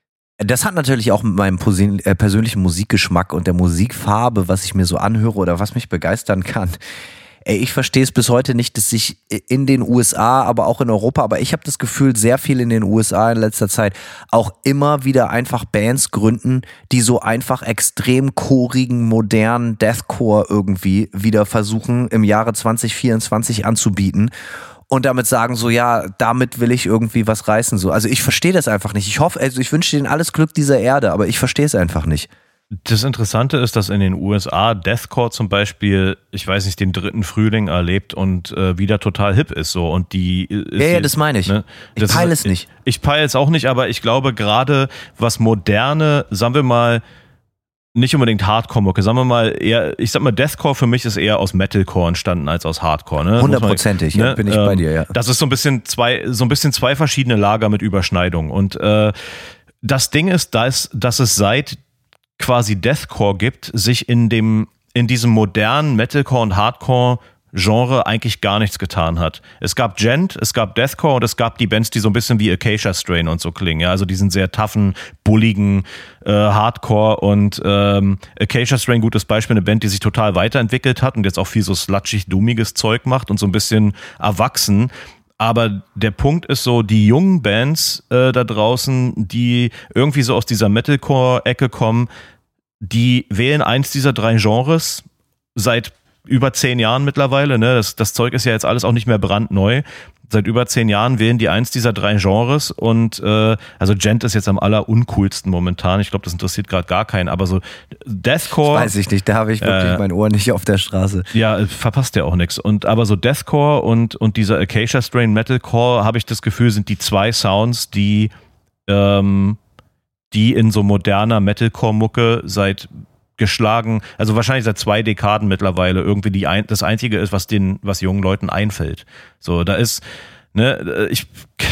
das hat natürlich auch mit meinem persönlichen Musikgeschmack und der Musikfarbe, was ich mir so anhöre oder was mich begeistern kann. Ey, ich verstehe es bis heute nicht, dass sich in den U S A, aber auch in Europa, aber ich habe das Gefühl, sehr viel in den U S A in letzter Zeit auch immer wieder einfach Bands gründen, die so einfach extrem chorigen, modernen Deathcore irgendwie wieder versuchen im Jahre zwanzig vierundzwanzig anzubieten. Und damit sagen so, ja, damit will ich irgendwie was reißen. So. Also ich verstehe das einfach nicht. Ich hoffe, also ich wünsche denen alles Glück dieser Erde, aber ich verstehe es einfach nicht. Das Interessante ist, dass in den U S A Deathcore zum Beispiel, ich weiß nicht, den dritten Frühling erlebt und äh, wieder total hip ist so. Und die ist ja, ja, das meine ich. Ne, ich peile es nicht. Ich, ich peile es auch nicht, aber ich glaube gerade, was moderne, sagen wir mal, nicht unbedingt Hardcore-Mucke, sagen wir mal eher, ich sag mal, Deathcore für mich ist eher aus Metalcore entstanden als aus Hardcore. Ne? Hundertprozentig, ne? Ja, bin ich ähm, bei dir, ja. Das ist so ein bisschen zwei, so ein bisschen zwei verschiedene Lager mit Überschneidung. Und äh, das Ding ist, dass, dass es seit quasi Deathcore gibt, sich in dem, in diesem modernen Metalcore und Hardcore Genre eigentlich gar nichts getan hat. Es gab Gent, es gab Deathcore und es gab die Bands, die so ein bisschen wie Acacia Strain und so klingen. Ja, also diesen sehr toughen, bulligen äh, Hardcore und ähm, Acacia Strain, gutes Beispiel, eine Band, die sich total weiterentwickelt hat und jetzt auch viel so slutschig, dummiges Zeug macht und so ein bisschen erwachsen. Aber der Punkt ist so, die jungen Bands äh, da draußen, die irgendwie so aus dieser Metalcore-Ecke kommen, die wählen eins dieser drei Genres seit über zehn Jahren mittlerweile, ne? Das, das Zeug ist ja jetzt alles auch nicht mehr brandneu. Seit über zehn Jahren wählen die eins dieser drei Genres und äh, also Gent ist jetzt am alleruncoolsten momentan. Ich glaube, das interessiert gerade gar keinen, aber so Deathcore. Das weiß ich nicht, da habe ich wirklich äh, mein Ohr nicht auf der Straße. Ja, verpasst ja auch nichts. Und aber so Deathcore und, und dieser Acacia Strain Metalcore, habe ich das Gefühl, sind die zwei Sounds, die, ähm, die in so moderner Metalcore-Mucke seit geschlagen, also wahrscheinlich seit zwei Dekaden mittlerweile irgendwie die ein, das Einzige ist, was den, was jungen Leuten einfällt. So, da ist, ne, ich,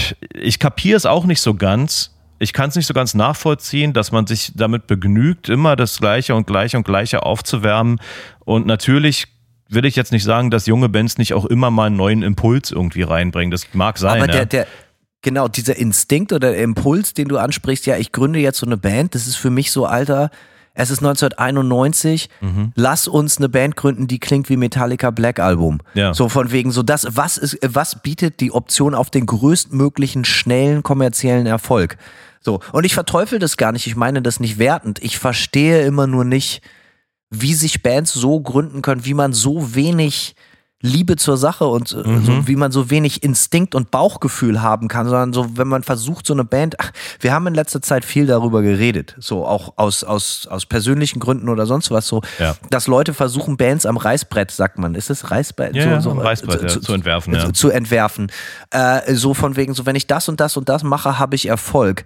ich kapiere es auch nicht so ganz. Ich kann es nicht so ganz nachvollziehen, dass man sich damit begnügt, immer das Gleiche und Gleiche und Gleiche aufzuwärmen. Und natürlich will ich jetzt nicht sagen, dass junge Bands nicht auch immer mal einen neuen Impuls irgendwie reinbringen. Das mag sein. Aber der, ja. der Genau, dieser Instinkt oder der Impuls, den du ansprichst, ja, ich gründe jetzt so eine Band, das ist für mich so, Alter, es ist neunzehnhunderteinundneunzig, mhm. lass uns eine Band gründen, die klingt wie Metallica Black Album. Ja. So von wegen, so das, was ist, was bietet die Option auf den größtmöglichen, schnellen, kommerziellen Erfolg? So, und ich verteufel das gar nicht, ich meine das nicht wertend, ich verstehe immer nur nicht, wie sich Bands so gründen können, wie man so wenig Liebe zur Sache und mhm. so, wie man so wenig Instinkt und Bauchgefühl haben kann, sondern so, wenn man versucht, so eine Band, ach, wir haben in letzter Zeit viel darüber geredet, so auch aus, aus, aus persönlichen Gründen oder sonst was, so, ja. dass Leute versuchen, Bands am Reißbrett, sagt man, ist es Reißbrett? Ja, so, so, Reißbrett, zu, ja, zu, zu entwerfen, ja. Zu, zu entwerfen. Äh, so von wegen, so wenn ich das und das und das mache, habe ich Erfolg.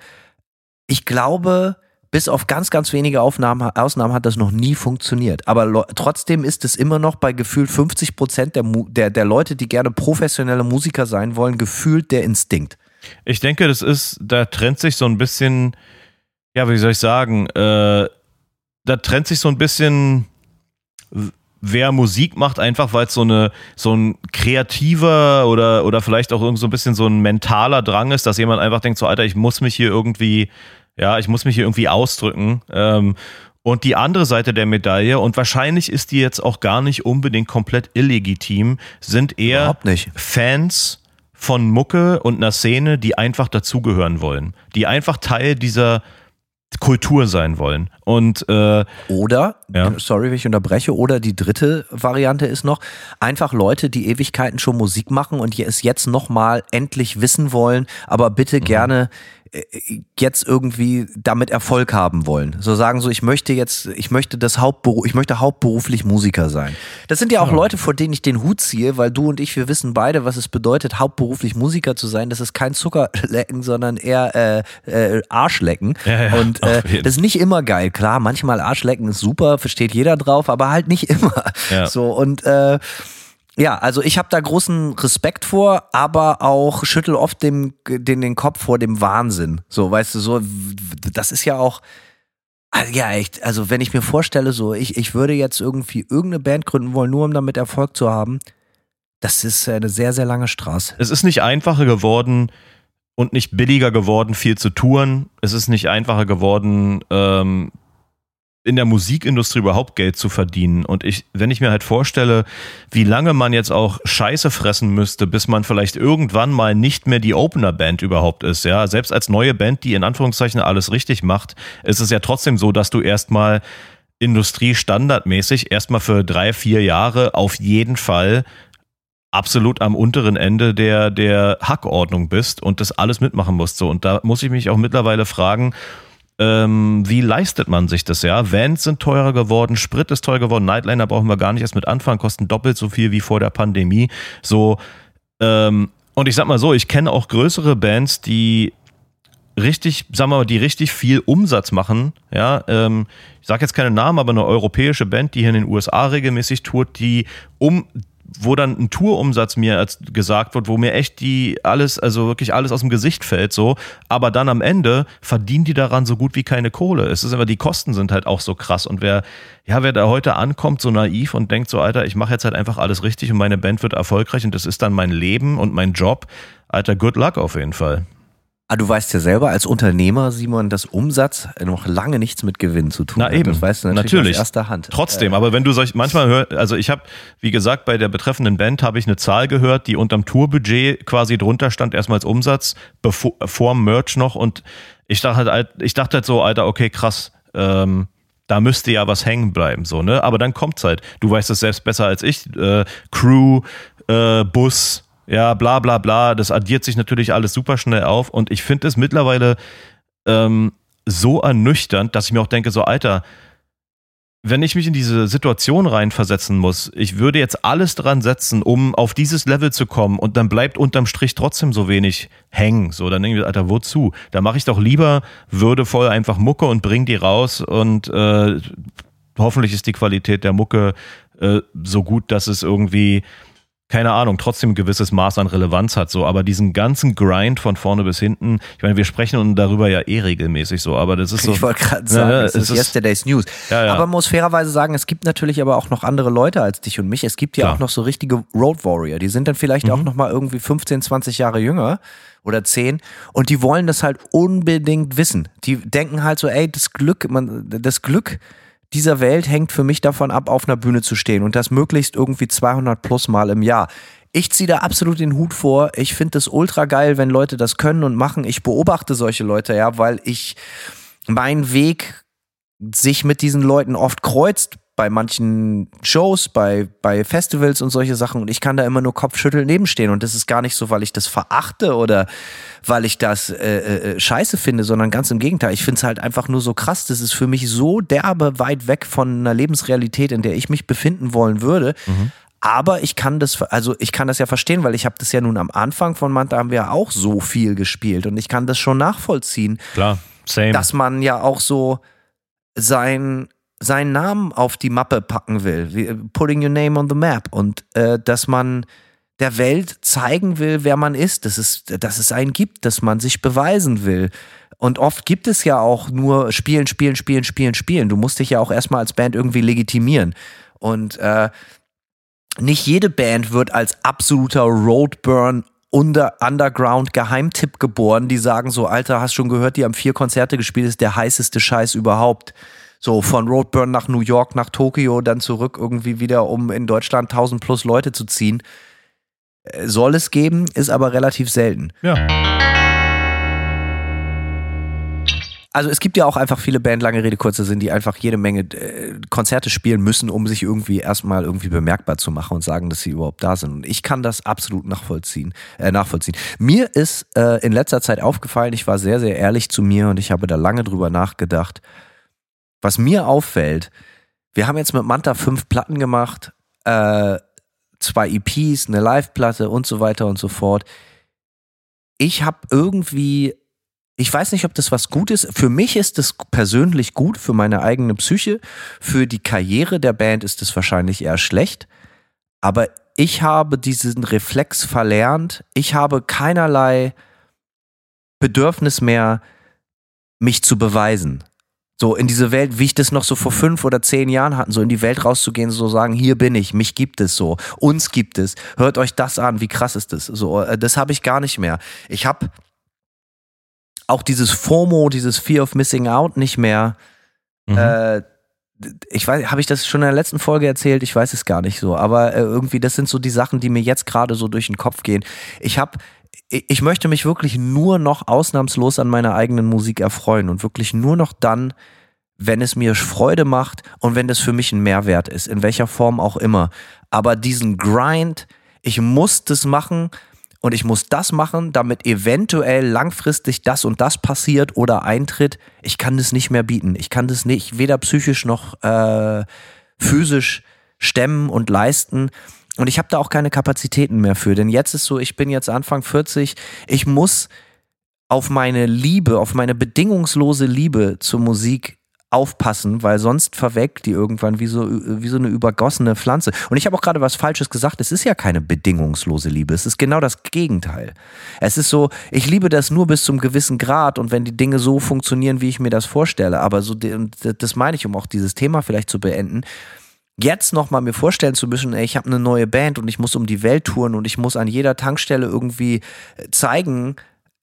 Ich glaube, bis auf ganz, ganz wenige Aufnahmen, Ausnahmen hat das noch nie funktioniert. Aber lo- trotzdem ist es immer noch bei gefühlt fünfzig Prozent der, Mu- der, der Leute, die gerne professionelle Musiker sein wollen, gefühlt der Instinkt. Ich denke, das ist, da trennt sich so ein bisschen, ja, wie soll ich sagen, äh, da trennt sich so ein bisschen, wer Musik macht, einfach weil es so eine, so ein kreativer oder, oder vielleicht auch so ein bisschen so ein mentaler Drang ist, dass jemand einfach denkt, so, Alter, ich muss mich hier irgendwie Ja, ich muss mich hier irgendwie ausdrücken. Ähm, und die andere Seite der Medaille, und wahrscheinlich ist die jetzt auch gar nicht unbedingt komplett illegitim, sind eher Fans von Mucke und einer Szene, die einfach dazugehören wollen. Die einfach Teil dieser Kultur sein wollen. Und äh, oder, ja. sorry, wenn ich unterbreche, oder die dritte Variante ist noch, einfach Leute, die Ewigkeiten schon Musik machen und es jetzt nochmal endlich wissen wollen, aber bitte mhm. gerne jetzt irgendwie damit Erfolg haben wollen. So sagen so, ich möchte jetzt, ich möchte das Hauptberuf, ich möchte hauptberuflich Musiker sein. Das sind ja auch ja. Leute, vor denen ich den Hut ziehe, weil du und ich, wir wissen beide, was es bedeutet, hauptberuflich Musiker zu sein. Das ist kein Zuckerlecken, sondern eher äh, äh, Arschlecken. Ja, ja, und äh, das ist nicht immer geil. Klar, manchmal Arschlecken ist super, versteht jeder drauf, aber halt nicht immer. Ja. So und äh, ja, also ich habe da großen Respekt vor, aber auch schüttel oft dem, den, den Kopf vor dem Wahnsinn. So, weißt du, so, das ist ja auch, ja echt, also wenn ich mir vorstelle, so, ich, ich würde jetzt irgendwie irgendeine Band gründen wollen, nur um damit Erfolg zu haben, das ist eine sehr, sehr lange Straße. Es ist nicht einfacher geworden und nicht billiger geworden, viel zu touren. Es ist nicht einfacher geworden, ähm, in der Musikindustrie überhaupt Geld zu verdienen. Und ich, wenn ich mir halt vorstelle, wie lange man jetzt auch Scheiße fressen müsste, bis man vielleicht irgendwann mal nicht mehr die Opener-Band überhaupt ist, ja, selbst als neue Band, die in Anführungszeichen alles richtig macht, ist es ja trotzdem so, dass du erstmal industriestandardmäßig erstmal für drei, vier Jahre auf jeden Fall absolut am unteren Ende der, der Hackordnung bist und das alles mitmachen musst. So. Und da muss ich mich auch mittlerweile fragen, Ähm, wie leistet man sich das, ja? Vans sind teurer geworden, Sprit ist teuer geworden, Nightliner brauchen wir gar nicht erst mit anfangen, kosten doppelt so viel wie vor der Pandemie. So, ähm, und ich sag mal so, ich kenne auch größere Bands, die richtig, sagen wir mal, die richtig viel Umsatz machen, ja, ähm, ich sag jetzt keine Namen, aber eine europäische Band, die hier in den U S A regelmäßig tourt, die um wo dann ein Tourumsatz mir als gesagt wird, wo mir echt die alles, also wirklich alles aus dem Gesicht fällt, so, aber dann am Ende verdienen die daran so gut wie keine Kohle. Es ist immer, die Kosten sind halt auch so krass und wer, ja, wer da heute ankommt, so naiv und denkt so, Alter, ich mache jetzt halt einfach alles richtig und meine Band wird erfolgreich und das ist dann mein Leben und mein Job, Alter, good luck auf jeden Fall. Ah, du weißt ja selber, als Unternehmer, Simon, dass Umsatz noch lange nichts mit Gewinn zu tun Na hat. eben, das weißt du natürlich, natürlich. aus erster Hand. Trotzdem, äh, aber wenn du solch, manchmal hörst, also ich habe, wie gesagt, bei der betreffenden Band habe ich eine Zahl gehört, die unterm Tourbudget quasi drunter stand, erstmal als Umsatz, bevor, vor dem Merch noch und ich dachte halt, ich dachte halt so, Alter, okay, krass, ähm, da müsste ja was hängen bleiben, so, ne, aber dann kommt's halt, du weißt es selbst besser als ich, äh, Crew, äh, Bus, ja, bla bla bla, das addiert sich natürlich alles super schnell auf und ich finde es mittlerweile ähm, so ernüchternd, dass ich mir auch denke, so Alter, wenn ich mich in diese Situation reinversetzen muss, ich würde jetzt alles dran setzen, um auf dieses Level zu kommen und dann bleibt unterm Strich trotzdem so wenig hängen, so, dann denke ich, Alter, wozu? Da mache ich doch lieber würdevoll einfach Mucke und bring die raus und äh, hoffentlich ist die Qualität der Mucke äh, so gut, dass es irgendwie keine Ahnung, trotzdem ein gewisses Maß an Relevanz hat, so, aber diesen ganzen Grind von vorne bis hinten, ich meine, wir sprechen darüber ja eh regelmäßig so, aber das ist so. Ich wollte gerade sagen, ja, das ist Yesterday's News. Ja, ja. Aber man muss fairerweise sagen, es gibt natürlich aber auch noch andere Leute als dich und mich. Es gibt ja Klar. auch noch so richtige Road Warrior, die sind dann vielleicht mhm. auch noch mal irgendwie fünfzehn, zwanzig Jahre jünger oder zehn und die wollen das halt unbedingt wissen. Die denken halt so, ey, das Glück, man, das Glück dieser Welt hängt für mich davon ab, auf einer Bühne zu stehen und das möglichst irgendwie zweihundert plus Mal im Jahr. Ich ziehe da absolut den Hut vor. Ich finde das ultra geil, wenn Leute das können und machen. Ich beobachte solche Leute, ja, weil ich mein Weg sich mit diesen Leuten oft kreuzt bei manchen Shows, bei, bei Festivals und solche Sachen und ich kann da immer nur Kopfschütteln nebenstehen und das ist gar nicht so, weil ich das verachte oder weil ich das äh, äh, scheiße finde, sondern ganz im Gegenteil. Ich finde es halt einfach nur so krass, das ist für mich so derbe weit weg von einer Lebensrealität, in der ich mich befinden wollen würde. Mhm. Aber ich kann das, also ich kann das ja verstehen, weil ich habe das ja nun am Anfang von Manta haben wir ja auch so viel gespielt und ich kann das schon nachvollziehen. Klar, same. Dass man ja auch so sein seinen Namen auf die Mappe packen will, putting your name on the map und äh, dass man der Welt zeigen will, wer man ist, dass es, dass es einen gibt, dass man sich beweisen will. Und oft gibt es ja auch nur Spielen, Spielen, Spielen, Spielen, Spielen. Du musst dich ja auch erstmal als Band irgendwie legitimieren. Und äh, nicht jede Band wird als absoluter Roadburn Under, Underground-Geheimtipp geboren, die sagen so, Alter, hast schon gehört, die haben vier Konzerte gespielt, ist der heißeste Scheiß überhaupt. So von Roadburn nach New York, nach Tokio, dann zurück irgendwie wieder, um in Deutschland tausend plus Leute zu ziehen. Soll es geben, ist aber relativ selten. Ja. Also es gibt ja auch einfach viele Band, lange Rede, kurzer Sinn, die einfach jede Menge äh, Konzerte spielen müssen, um sich irgendwie erstmal irgendwie bemerkbar zu machen und sagen, dass sie überhaupt da sind. Und ich kann das absolut nachvollziehen. Äh, nachvollziehen. Mir ist äh, in letzter Zeit aufgefallen, ich war sehr, sehr ehrlich zu mir und ich habe da lange drüber nachgedacht. Was mir auffällt, wir haben jetzt mit Manta fünf Platten gemacht, äh, zwei E Ps, eine Live-Platte und so weiter und so fort. Ich habe irgendwie... Ich weiß nicht, ob das was Gutes ist. Für mich ist das persönlich gut, für meine eigene Psyche. Für die Karriere der Band ist es wahrscheinlich eher schlecht. Aber ich habe diesen Reflex verlernt. Ich habe keinerlei Bedürfnis mehr, mich zu beweisen. So in diese Welt, wie ich das noch so vor fünf oder zehn Jahren hatte, so in die Welt rauszugehen, so sagen, hier bin ich, mich gibt es so, uns gibt es, hört euch das an, wie krass ist das? So, das habe ich gar nicht mehr. Ich habe auch dieses FOMO, dieses Fear of Missing Out nicht mehr. Mhm. Äh, ich weiß, habe ich das schon in der letzten Folge erzählt? Ich weiß es gar nicht so. Aber äh, irgendwie, das sind so die Sachen, die mir jetzt gerade so durch den Kopf gehen. Ich habe, ich möchte mich wirklich nur noch ausnahmslos an meiner eigenen Musik erfreuen und wirklich nur noch dann, wenn es mir Freude macht und wenn das für mich ein Mehrwert ist, in welcher Form auch immer. Aber diesen Grind, ich muss das machen. Und ich muss das machen, damit eventuell langfristig das und das passiert oder eintritt. Ich kann das nicht mehr bieten. Ich kann das nicht weder psychisch noch äh, physisch stemmen und leisten. Und ich habe da auch keine Kapazitäten mehr für. Denn jetzt ist so, ich bin jetzt Anfang vierzig. Ich muss auf meine Liebe, auf meine bedingungslose Liebe zur Musik aufpassen, weil sonst verwelkt die irgendwann wie so, wie so eine übergossene Pflanze. Und ich habe auch gerade was Falsches gesagt, es ist ja keine bedingungslose Liebe, es ist genau das Gegenteil. Es ist so, ich liebe das nur bis zum gewissen Grad und wenn die Dinge so funktionieren, wie ich mir das vorstelle, aber so, das meine ich, um auch dieses Thema vielleicht zu beenden, jetzt nochmal mir vorstellen zu müssen, ey, ich habe eine neue Band und ich muss um die Welt touren und ich muss an jeder Tankstelle irgendwie zeigen,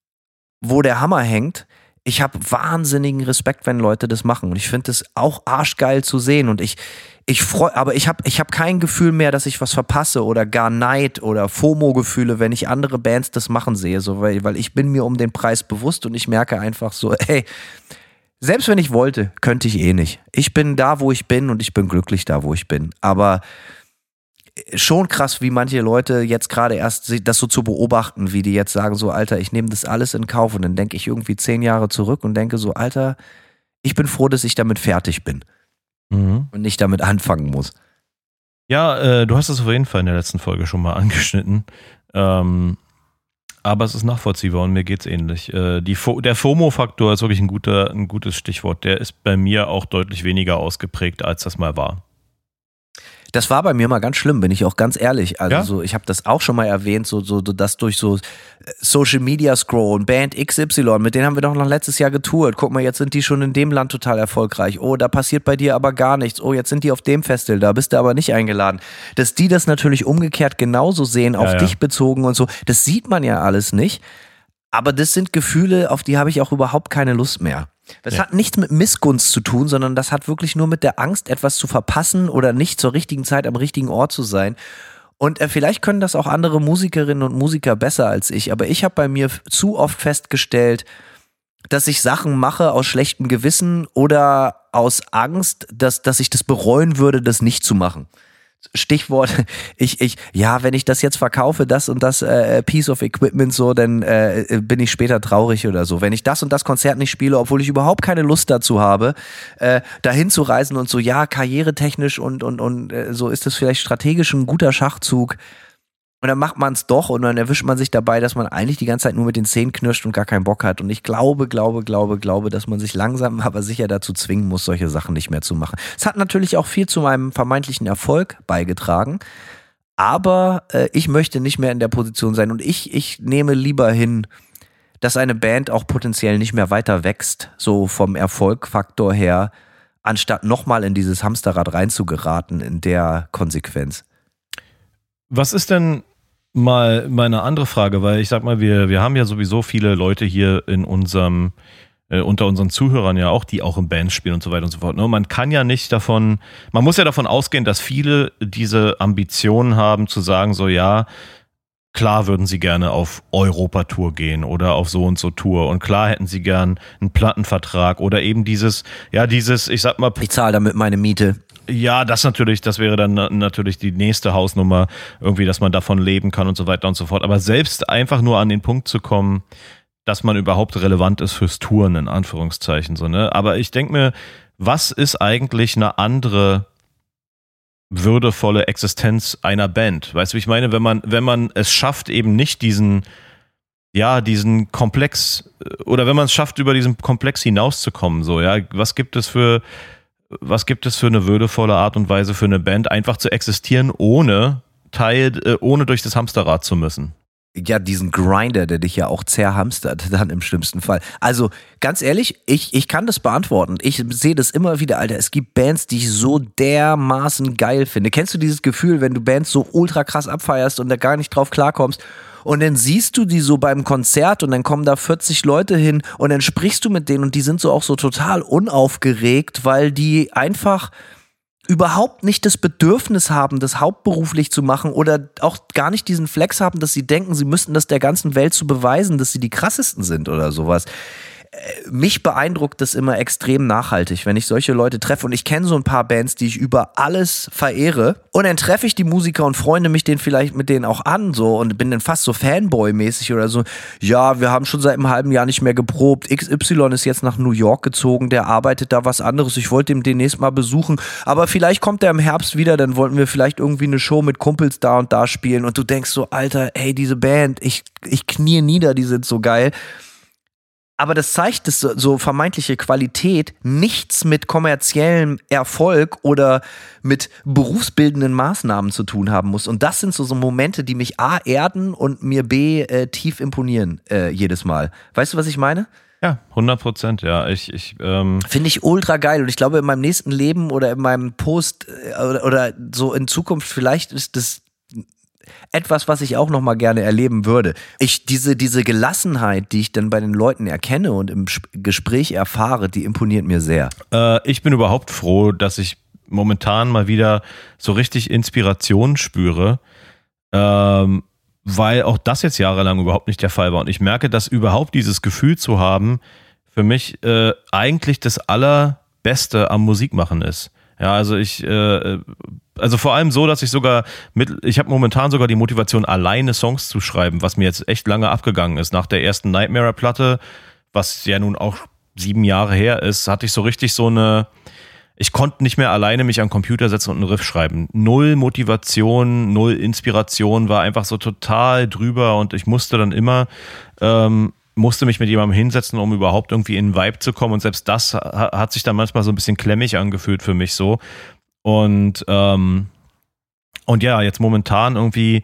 wo der Hammer hängt. Ich habe wahnsinnigen Respekt, wenn Leute das machen und ich finde das auch arschgeil zu sehen und ich, ich freue, aber ich habe ich hab kein Gefühl mehr, dass ich was verpasse oder gar Neid oder FOMO-Gefühle, wenn ich andere Bands das machen sehe, so, weil, weil ich bin mir um den Preis bewusst und ich merke einfach so, ey, selbst wenn ich wollte, könnte ich eh nicht. Ich bin da, wo ich bin und ich bin glücklich da, wo ich bin, aber schon krass, wie manche Leute jetzt gerade erst das so zu beobachten, wie die jetzt sagen so, Alter, ich nehme das alles in Kauf und dann denke ich irgendwie zehn Jahre zurück und denke so, Alter, ich bin froh, dass ich damit fertig bin mhm. und nicht damit anfangen muss. Ja, äh, du hast es auf jeden Fall in der letzten Folge schon mal angeschnitten, ähm, aber es ist nachvollziehbar und mir geht's ähnlich. Äh, die Fo- der FOMO-Faktor ist wirklich ein, guter, ein gutes Stichwort, der ist bei mir auch deutlich weniger ausgeprägt, als das mal war. Das war bei mir mal ganz schlimm, bin ich auch ganz ehrlich. Also ja? so, ich habe das auch schon mal erwähnt, so, so, dass durch so Social Media scrollen, Band X Y, mit denen haben wir doch noch letztes Jahr getourt. Guck mal, jetzt sind die schon in dem Land total erfolgreich. Oh, da passiert bei dir aber gar nichts. Oh, jetzt sind die auf dem Festival, da bist du aber nicht eingeladen. Dass die das natürlich umgekehrt genauso sehen, auf ja, ja. dich bezogen und so, das sieht man ja alles nicht. Aber das sind Gefühle, auf die habe ich auch überhaupt keine Lust mehr. Das ja. hat nichts mit Missgunst zu tun, sondern das hat wirklich nur mit der Angst, etwas zu verpassen oder nicht zur richtigen Zeit am richtigen Ort zu sein. Und äh, vielleicht können das auch andere Musikerinnen und Musiker besser als ich, aber ich habe bei mir zu oft festgestellt, dass ich Sachen mache aus schlechtem Gewissen oder aus Angst, dass, dass ich das bereuen würde, das nicht zu machen. Stichwort, ich, ich, ja, wenn ich das jetzt verkaufe, das und das äh, Piece of Equipment so, dann äh, bin ich später traurig oder so. Wenn ich das und das Konzert nicht spiele, obwohl ich überhaupt keine Lust dazu habe, äh, dahin zu reisen und so, ja, karrieretechnisch und, und, und äh, so ist das vielleicht strategisch ein guter Schachzug. Und dann macht man es doch und dann erwischt man sich dabei, dass man eigentlich die ganze Zeit nur mit den Zähnen knirscht und gar keinen Bock hat. Und ich glaube, glaube, glaube, glaube, dass man sich langsam, aber sicher dazu zwingen muss, solche Sachen nicht mehr zu machen. Es hat natürlich auch viel zu meinem vermeintlichen Erfolg beigetragen, aber äh, ich möchte nicht mehr in der Position sein. Und ich, ich nehme lieber hin, dass eine Band auch potenziell nicht mehr weiter wächst, so vom Erfolgfaktor her, anstatt nochmal in dieses Hamsterrad reinzugeraten in der Konsequenz. Was ist denn mal meine andere Frage, weil ich sag mal, wir, wir haben ja sowieso viele Leute hier in unserem, äh, unter unseren Zuhörern ja auch, die auch in Bands spielen und so weiter und so fort. Ne? Man kann ja nicht davon, man muss ja davon ausgehen, dass viele diese Ambitionen haben zu sagen, so ja, klar würden sie gerne auf Europatour gehen oder auf so und so Tour und klar hätten sie gern einen Plattenvertrag oder eben dieses, ja dieses, ich sag mal... Ich zahle damit meine Miete. Ja, das natürlich, das wäre dann natürlich die nächste Hausnummer, irgendwie, dass man davon leben kann und so weiter und so fort. Aber selbst einfach nur an den Punkt zu kommen, dass man überhaupt relevant ist fürs Touren, in Anführungszeichen, so, ne? Aber ich denke mir, was ist eigentlich eine andere würdevolle Existenz einer Band? Weißt du, wie ich meine? Wenn man, wenn man es schafft, eben nicht diesen, ja, diesen Komplex, oder wenn man es schafft, über diesen Komplex hinauszukommen, so, ja, was gibt es für, was gibt es für eine würdevolle Art und Weise für eine Band, einfach zu existieren, ohne Teil, äh, ohne durch das Hamsterrad zu müssen? Ja, diesen Grinder, der dich ja auch zerhamstert, dann im schlimmsten Fall. Also, ganz ehrlich, ich, ich kann das beantworten. Ich sehe das immer wieder, Alter. Es gibt Bands, die ich so dermaßen geil finde. Kennst du dieses Gefühl, wenn du Bands so ultra krass abfeierst und da gar nicht drauf klarkommst? Und dann siehst du die so beim Konzert und dann kommen da vierzig Leute hin und dann sprichst du mit denen und die sind so auch so total unaufgeregt, weil die einfach überhaupt nicht das Bedürfnis haben, das hauptberuflich zu machen oder auch gar nicht diesen Flex haben, dass sie denken, sie müssten das der ganzen Welt zu beweisen, dass sie die krassesten sind oder sowas. Mich beeindruckt das immer extrem nachhaltig, wenn ich solche Leute treffe und ich kenne so ein paar Bands, die ich über alles verehre und dann treffe ich die Musiker und freunde mich denen vielleicht mit denen auch an so und bin dann fast so Fanboy-mäßig oder so, ja, wir haben schon seit einem halben Jahr nicht mehr geprobt, X Y ist jetzt nach New York gezogen, der arbeitet da was anderes, ich wollte ihn demnächst mal besuchen, aber vielleicht kommt er im Herbst wieder, dann wollten wir vielleicht irgendwie eine Show mit Kumpels da und da spielen und du denkst so, Alter, ey, diese Band, ich, ich knie nieder, die sind so geil. Aber das zeigt, dass so vermeintliche Qualität nichts mit kommerziellem Erfolg oder mit berufsbildenden Maßnahmen zu tun haben muss. Und das sind so, so Momente, die mich A erden und mir B äh, tief imponieren äh, jedes Mal. Weißt du, was ich meine? Ja, hundert Prozent, ja. Ich, ich, ähm Finde ich ultra geil. Und ich glaube, in meinem nächsten Leben oder in meinem Post äh, oder, oder so in Zukunft, vielleicht ist das etwas, was ich auch noch mal gerne erleben würde. Ich, diese, diese Gelassenheit, die ich dann bei den Leuten erkenne und im Gespräch erfahre, die imponiert mir sehr. Äh, ich bin überhaupt froh, dass ich momentan mal wieder so richtig Inspiration spüre, ähm, weil auch das jetzt jahrelang überhaupt nicht der Fall war. Und ich merke, dass überhaupt dieses Gefühl zu haben, für mich äh, eigentlich das Allerbeste am Musikmachen ist. Ja, also ich, äh, also vor allem so, dass ich sogar mit, ich habe momentan sogar die Motivation, alleine Songs zu schreiben, was mir jetzt echt lange abgegangen ist. Nach der ersten Nightmare-Platte, was ja nun auch sieben Jahre her ist, hatte ich so richtig so eine, ich konnte nicht mehr alleine mich am Computer setzen und einen Riff schreiben. Null Motivation, null Inspiration, war einfach so total drüber und ich musste dann immer, ähm, musste mich mit jemandem hinsetzen, um überhaupt irgendwie in den Vibe zu kommen und selbst das ha- hat sich dann manchmal so ein bisschen klemmig angefühlt für mich so und ähm, und ja, jetzt momentan irgendwie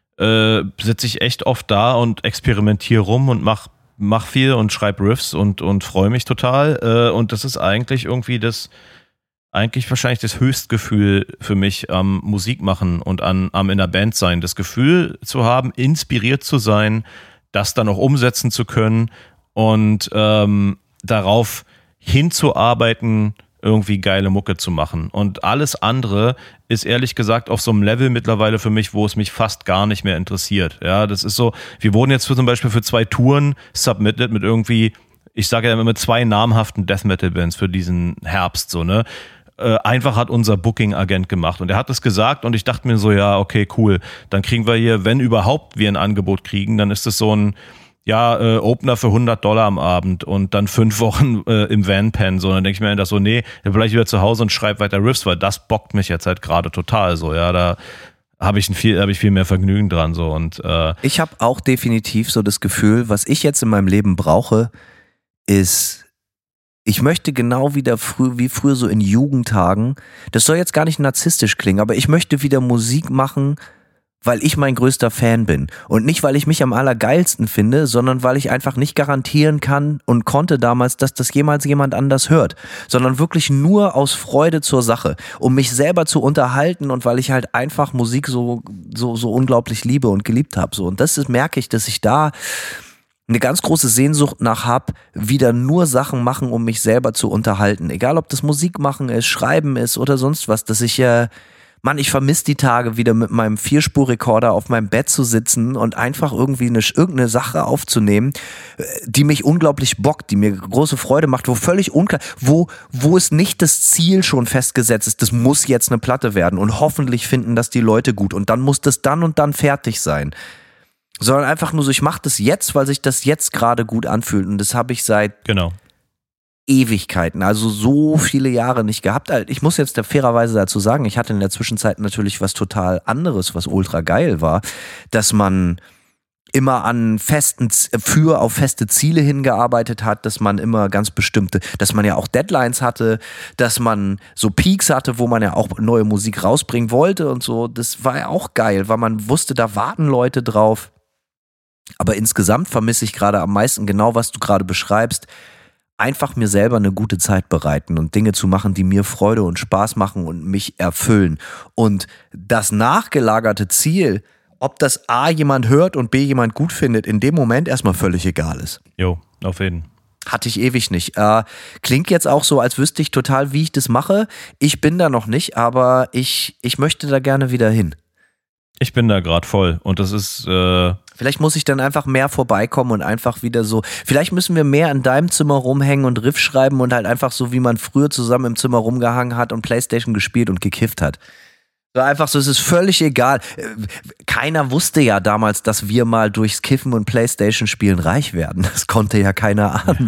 äh, sitze ich echt oft da und experimentiere rum und mach, mach viel und schreibe Riffs und, und freue mich total äh, und das ist eigentlich irgendwie das eigentlich wahrscheinlich das Höchstgefühl für mich am Musikmachen und an, am in der Band sein, das Gefühl zu haben, inspiriert zu sein, das dann auch umsetzen zu können und ähm, darauf hinzuarbeiten, irgendwie geile Mucke zu machen. Und alles andere ist ehrlich gesagt auf so einem Level mittlerweile für mich, wo es mich fast gar nicht mehr interessiert. Ja, das ist so, wir wurden jetzt für zum Beispiel für zwei Touren submitted mit irgendwie, ich sage ja immer mit zwei namhaften Death Metal Bands für diesen Herbst, so, ne? Einfach hat unser Booking-Agent gemacht und er hat es gesagt und ich dachte mir so, ja, okay, cool, dann kriegen wir hier, wenn überhaupt wir ein Angebot kriegen, dann ist es so ein, ja, äh, Opener für hundert Dollar am Abend und dann fünf Wochen äh, im Van pennen, so, und dann denke ich mir das so, nee, dann bleib ich wieder zu Hause und schreibe weiter Riffs, weil das bockt mich jetzt halt gerade total, so, ja, da habe ich ein viel, habe ich viel mehr Vergnügen dran, so, und äh, ich habe auch definitiv so das Gefühl, was ich jetzt in meinem Leben brauche, ist, ich möchte genau wieder früh, wie früher so in Jugendtagen, das soll jetzt gar nicht narzisstisch klingen, aber ich möchte wieder Musik machen, weil ich mein größter Fan bin. Und nicht, weil ich mich am allergeilsten finde, sondern weil ich einfach nicht garantieren kann und konnte damals, dass das jemals jemand anders hört. Sondern wirklich nur aus Freude zur Sache, um mich selber zu unterhalten und weil ich halt einfach Musik so, so, so unglaublich liebe und geliebt habe. So. Und das ist, merke ich, dass ich da eine ganz große Sehnsucht nach hab, wieder nur Sachen machen, um mich selber zu unterhalten. Egal, ob das Musik machen ist, Schreiben ist oder sonst was, dass ich äh, Mann, ich vermisse die Tage, wieder mit meinem Vierspurrekorder auf meinem Bett zu sitzen und einfach irgendwie eine, irgendeine Sache aufzunehmen, die mich unglaublich bockt, die mir große Freude macht, wo völlig unklar, wo, wo es nicht das Ziel schon festgesetzt ist, das muss jetzt eine Platte werden und hoffentlich finden das die Leute gut und dann muss das dann und dann fertig sein. Sondern einfach nur so, ich mache das jetzt, weil sich das jetzt gerade gut anfühlt und das habe ich seit... Genau. Ewigkeiten, also so viele Jahre nicht gehabt. Ich muss jetzt fairerweise dazu sagen, ich hatte in der Zwischenzeit natürlich was total anderes, was ultra geil war, dass man immer an festen, für auf feste Ziele hingearbeitet hat, dass man immer ganz bestimmte, dass man ja auch Deadlines hatte, dass man so Peaks hatte, wo man ja auch neue Musik rausbringen wollte und so. Das war ja auch geil, weil man wusste, da warten Leute drauf. Aber insgesamt vermisse ich gerade am meisten genau, was du gerade beschreibst, einfach mir selber eine gute Zeit bereiten und Dinge zu machen, die mir Freude und Spaß machen und mich erfüllen. Und das nachgelagerte Ziel, ob das A jemand hört und B jemand gut findet, in dem Moment erstmal völlig egal ist. Jo, auf jeden Fall. Hatte ich ewig nicht. Äh, klingt jetzt auch so, als wüsste ich total, wie ich das mache. Ich bin da noch nicht, aber ich, ich möchte da gerne wieder hin. Ich bin da gerade voll und das ist... Äh Vielleicht muss ich dann einfach mehr vorbeikommen und einfach wieder so, vielleicht müssen wir mehr in deinem Zimmer rumhängen und Riff schreiben und halt einfach so, wie man früher zusammen im Zimmer rumgehangen hat und Playstation gespielt und gekifft hat. So einfach so, es ist völlig egal. Keiner wusste ja damals, dass wir mal durchs Kiffen und Playstation spielen reich werden. Das konnte ja keiner ahnen.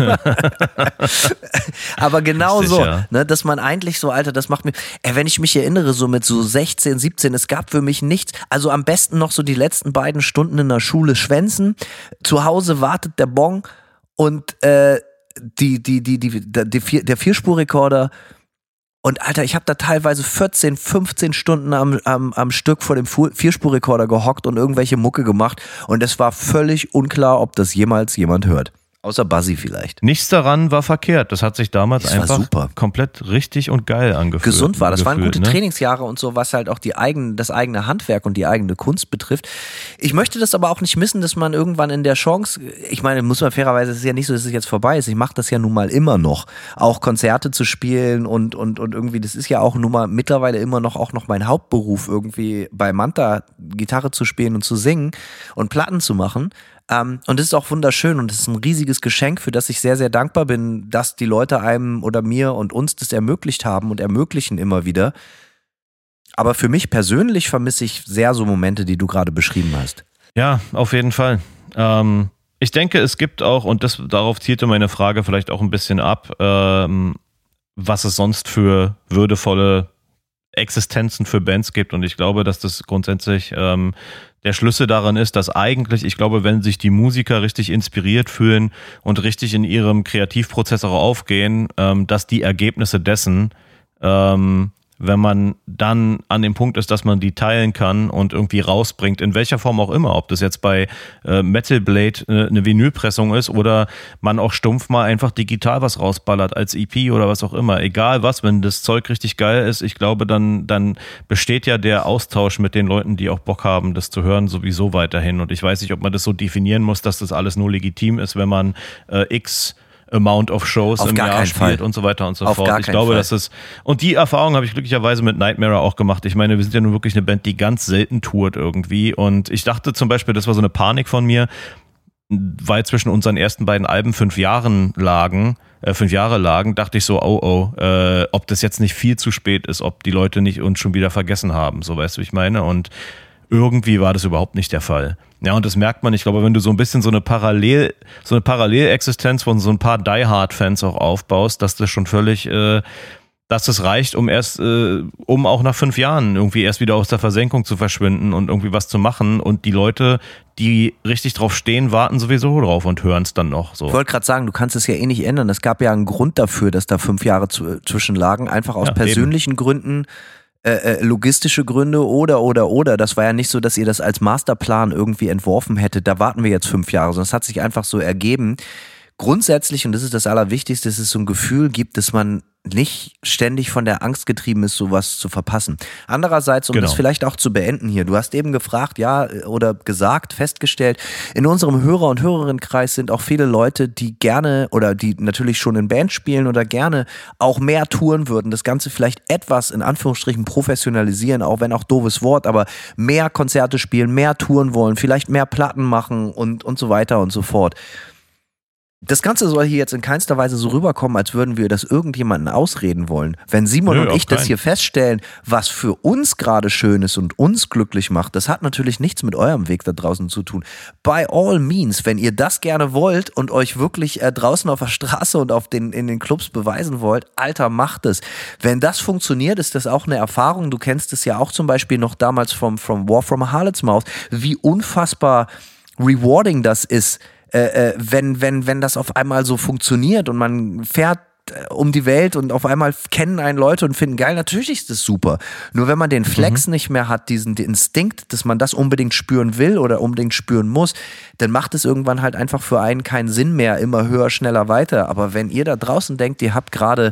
Aber genau so, ja. ne, dass man eigentlich so, Alter, das macht mir, ey, wenn ich mich erinnere, so mit so sechzehn, siebzehn, es gab für mich nichts, also am besten noch so die letzten beiden Stunden in der Schule schwänzen, zu Hause wartet der Bon und äh, die, die, die, die, die, die, der Vierspurrekorder. Und Alter, ich habe da teilweise vierzehn, fünfzehn Stunden am, am, am Stück vor dem Vierspurrekorder gehockt und irgendwelche Mucke gemacht. Und es war völlig unklar, ob das jemals jemand hört. Außer Buzzy vielleicht. Nichts daran war verkehrt. Das hat sich damals das war einfach super. komplett richtig und geil angefühlt. Gesund war. Das waren gute ne? Trainingsjahre und so, was halt auch die eigen, das eigene Handwerk und die eigene Kunst betrifft. Ich möchte das aber auch nicht missen, dass man irgendwann in der Chance, ich meine, muss man fairerweise, es ist ja nicht so, dass es jetzt vorbei ist. Ich mache das ja nun mal immer noch. Auch Konzerte zu spielen und, und, und irgendwie, das ist ja auch nun mal mittlerweile immer noch auch noch mein Hauptberuf, irgendwie bei Manta Gitarre zu spielen und zu singen und Platten zu machen. Um, und das ist auch wunderschön und das ist ein riesiges Geschenk, für das ich sehr, sehr dankbar bin, dass die Leute einem oder mir und uns das ermöglicht haben und ermöglichen immer wieder. Aber für mich persönlich vermisse ich sehr so Momente, die du gerade beschrieben hast. Ja, auf jeden Fall. Ähm, ich denke, es gibt auch, und das, darauf zielte meine Frage vielleicht auch ein bisschen ab, ähm, was es sonst für würdevolle Existenzen für Bands gibt. Und ich glaube, dass das grundsätzlich ähm, der Schlüssel daran ist, dass eigentlich, ich glaube, wenn sich die Musiker richtig inspiriert fühlen und richtig in ihrem Kreativprozess auch aufgehen, ähm, dass die Ergebnisse dessen, ähm, wenn man dann an dem Punkt ist, dass man die teilen kann und irgendwie rausbringt, in welcher Form auch immer, ob das jetzt bei äh, Metal Blade äh, eine Vinylpressung ist oder man auch stumpf mal einfach digital was rausballert als E P oder was auch immer, egal was, wenn das Zeug richtig geil ist, ich glaube, dann, dann besteht ja der Austausch mit den Leuten, die auch Bock haben, das zu hören, sowieso weiterhin. Und ich weiß nicht, ob man das so definieren muss, dass das alles nur legitim ist, wenn man äh, X Amount of Shows auf im gar Jahr keinen spielt Fall. und so weiter und so auf fort. Gar ich keinen glaube, Fall. dass es, und die Erfahrung habe ich glücklicherweise mit Nightmare auch gemacht. Ich meine, wir sind ja nun wirklich eine Band, die ganz selten tourt irgendwie. Und ich dachte zum Beispiel, das war so eine Panik von mir, weil zwischen unseren ersten beiden Alben fünf Jahren lagen, äh, fünf Jahre lagen, dachte ich so, oh oh, äh, ob das jetzt nicht viel zu spät ist, ob die Leute nicht uns schon wieder vergessen haben. So, weißt du, wie ich meine? Und irgendwie war das überhaupt nicht der Fall. Ja, und das merkt man, ich glaube, wenn du so ein bisschen so eine Parallel, so eine Parallelexistenz von so ein paar Die-Hard-Fans auch aufbaust, dass das schon völlig, äh, dass das reicht, um erst, äh, um auch nach fünf Jahren irgendwie erst wieder aus der Versenkung zu verschwinden und irgendwie was zu machen. Und die Leute, die richtig drauf stehen, warten sowieso drauf und hören es dann noch. So. Ich wollte gerade sagen, du kannst es ja eh nicht ändern. Es gab ja einen Grund dafür, dass da fünf Jahre zu, zwischen lagen, einfach aus Ja, persönlichen eben. Gründen. Äh, logistische Gründe oder, oder, oder. Das war ja nicht so, dass ihr das als Masterplan irgendwie entworfen hättet. Da warten wir jetzt fünf Jahre, sondern es hat sich einfach so ergeben. grundsätzlich, und das ist das Allerwichtigste, dass es so ein Gefühl gibt, dass man nicht ständig von der Angst getrieben ist, sowas zu verpassen. Andererseits, um genau. das vielleicht auch zu beenden hier, du hast eben gefragt, ja, oder gesagt, festgestellt, in unserem Hörer- und Hörerinnenkreis sind auch viele Leute, die gerne oder die natürlich schon in Band spielen oder gerne auch mehr touren würden, das Ganze vielleicht etwas in Anführungsstrichen professionalisieren, auch wenn auch doofes Wort, aber mehr Konzerte spielen, mehr touren wollen, vielleicht mehr Platten machen und, und so weiter und so fort. Das Ganze soll hier jetzt in keinster Weise so rüberkommen, als würden wir das irgendjemanden ausreden wollen. Wenn Simon Nö, und ich das keinen. hier feststellen, was für uns gerade schön ist und uns glücklich macht, das hat natürlich nichts mit eurem Weg da draußen zu tun. By all means, wenn ihr das gerne wollt und euch wirklich äh, draußen auf der Straße und auf den, in den Clubs beweisen wollt, Alter, macht es. Wenn das funktioniert, ist das auch eine Erfahrung. Du kennst es ja auch zum Beispiel noch damals vom, vom War from a Harlot's Mouth, wie unfassbar rewarding das ist, Äh, wenn, wenn, wenn das auf einmal so funktioniert und man fährt um die Welt und auf einmal kennen einen Leute und finden geil, natürlich ist das super. Nur wenn man den Flex mhm. nicht mehr hat, diesen Instinkt, dass man das unbedingt spüren will oder unbedingt spüren muss, dann macht es irgendwann halt einfach für einen keinen Sinn mehr, immer höher, schneller, weiter. Aber wenn ihr da draußen denkt, ihr habt gerade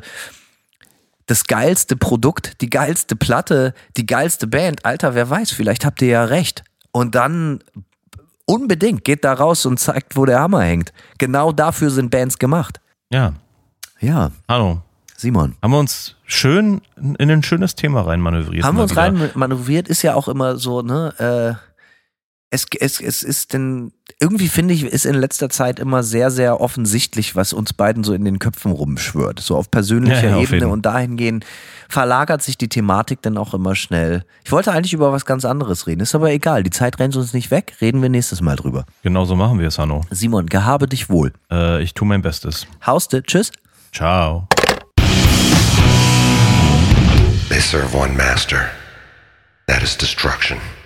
das geilste Produkt, die geilste Platte, die geilste Band, Alter, wer weiß, vielleicht habt ihr ja recht. Und dann unbedingt, geht da raus und zeigt, wo der Hammer hängt. Genau dafür sind Bands gemacht. Ja. Ja. Hallo. Simon. Haben wir uns schön in ein schönes Thema reinmanövriert. Haben wir uns wieder. reinmanövriert, ist ja auch immer so, ne, äh, es, es, es ist denn, irgendwie finde ich, ist in letzter Zeit immer sehr, sehr offensichtlich, was uns beiden so in den Köpfen rumschwört. So auf persönlicher ja, ja, auf Ebene jeden. und dahingehend verlagert sich die Thematik dann auch immer schnell. Ich wollte eigentlich über was ganz anderes reden, ist aber egal, die Zeit rennt uns nicht weg, reden wir nächstes Mal drüber. Genau so machen wir es, Hanno. Simon, gehabe dich wohl. Äh, ich tue mein Bestes. Hauste, tschüss. Ciao. They serve one master. That is destruction.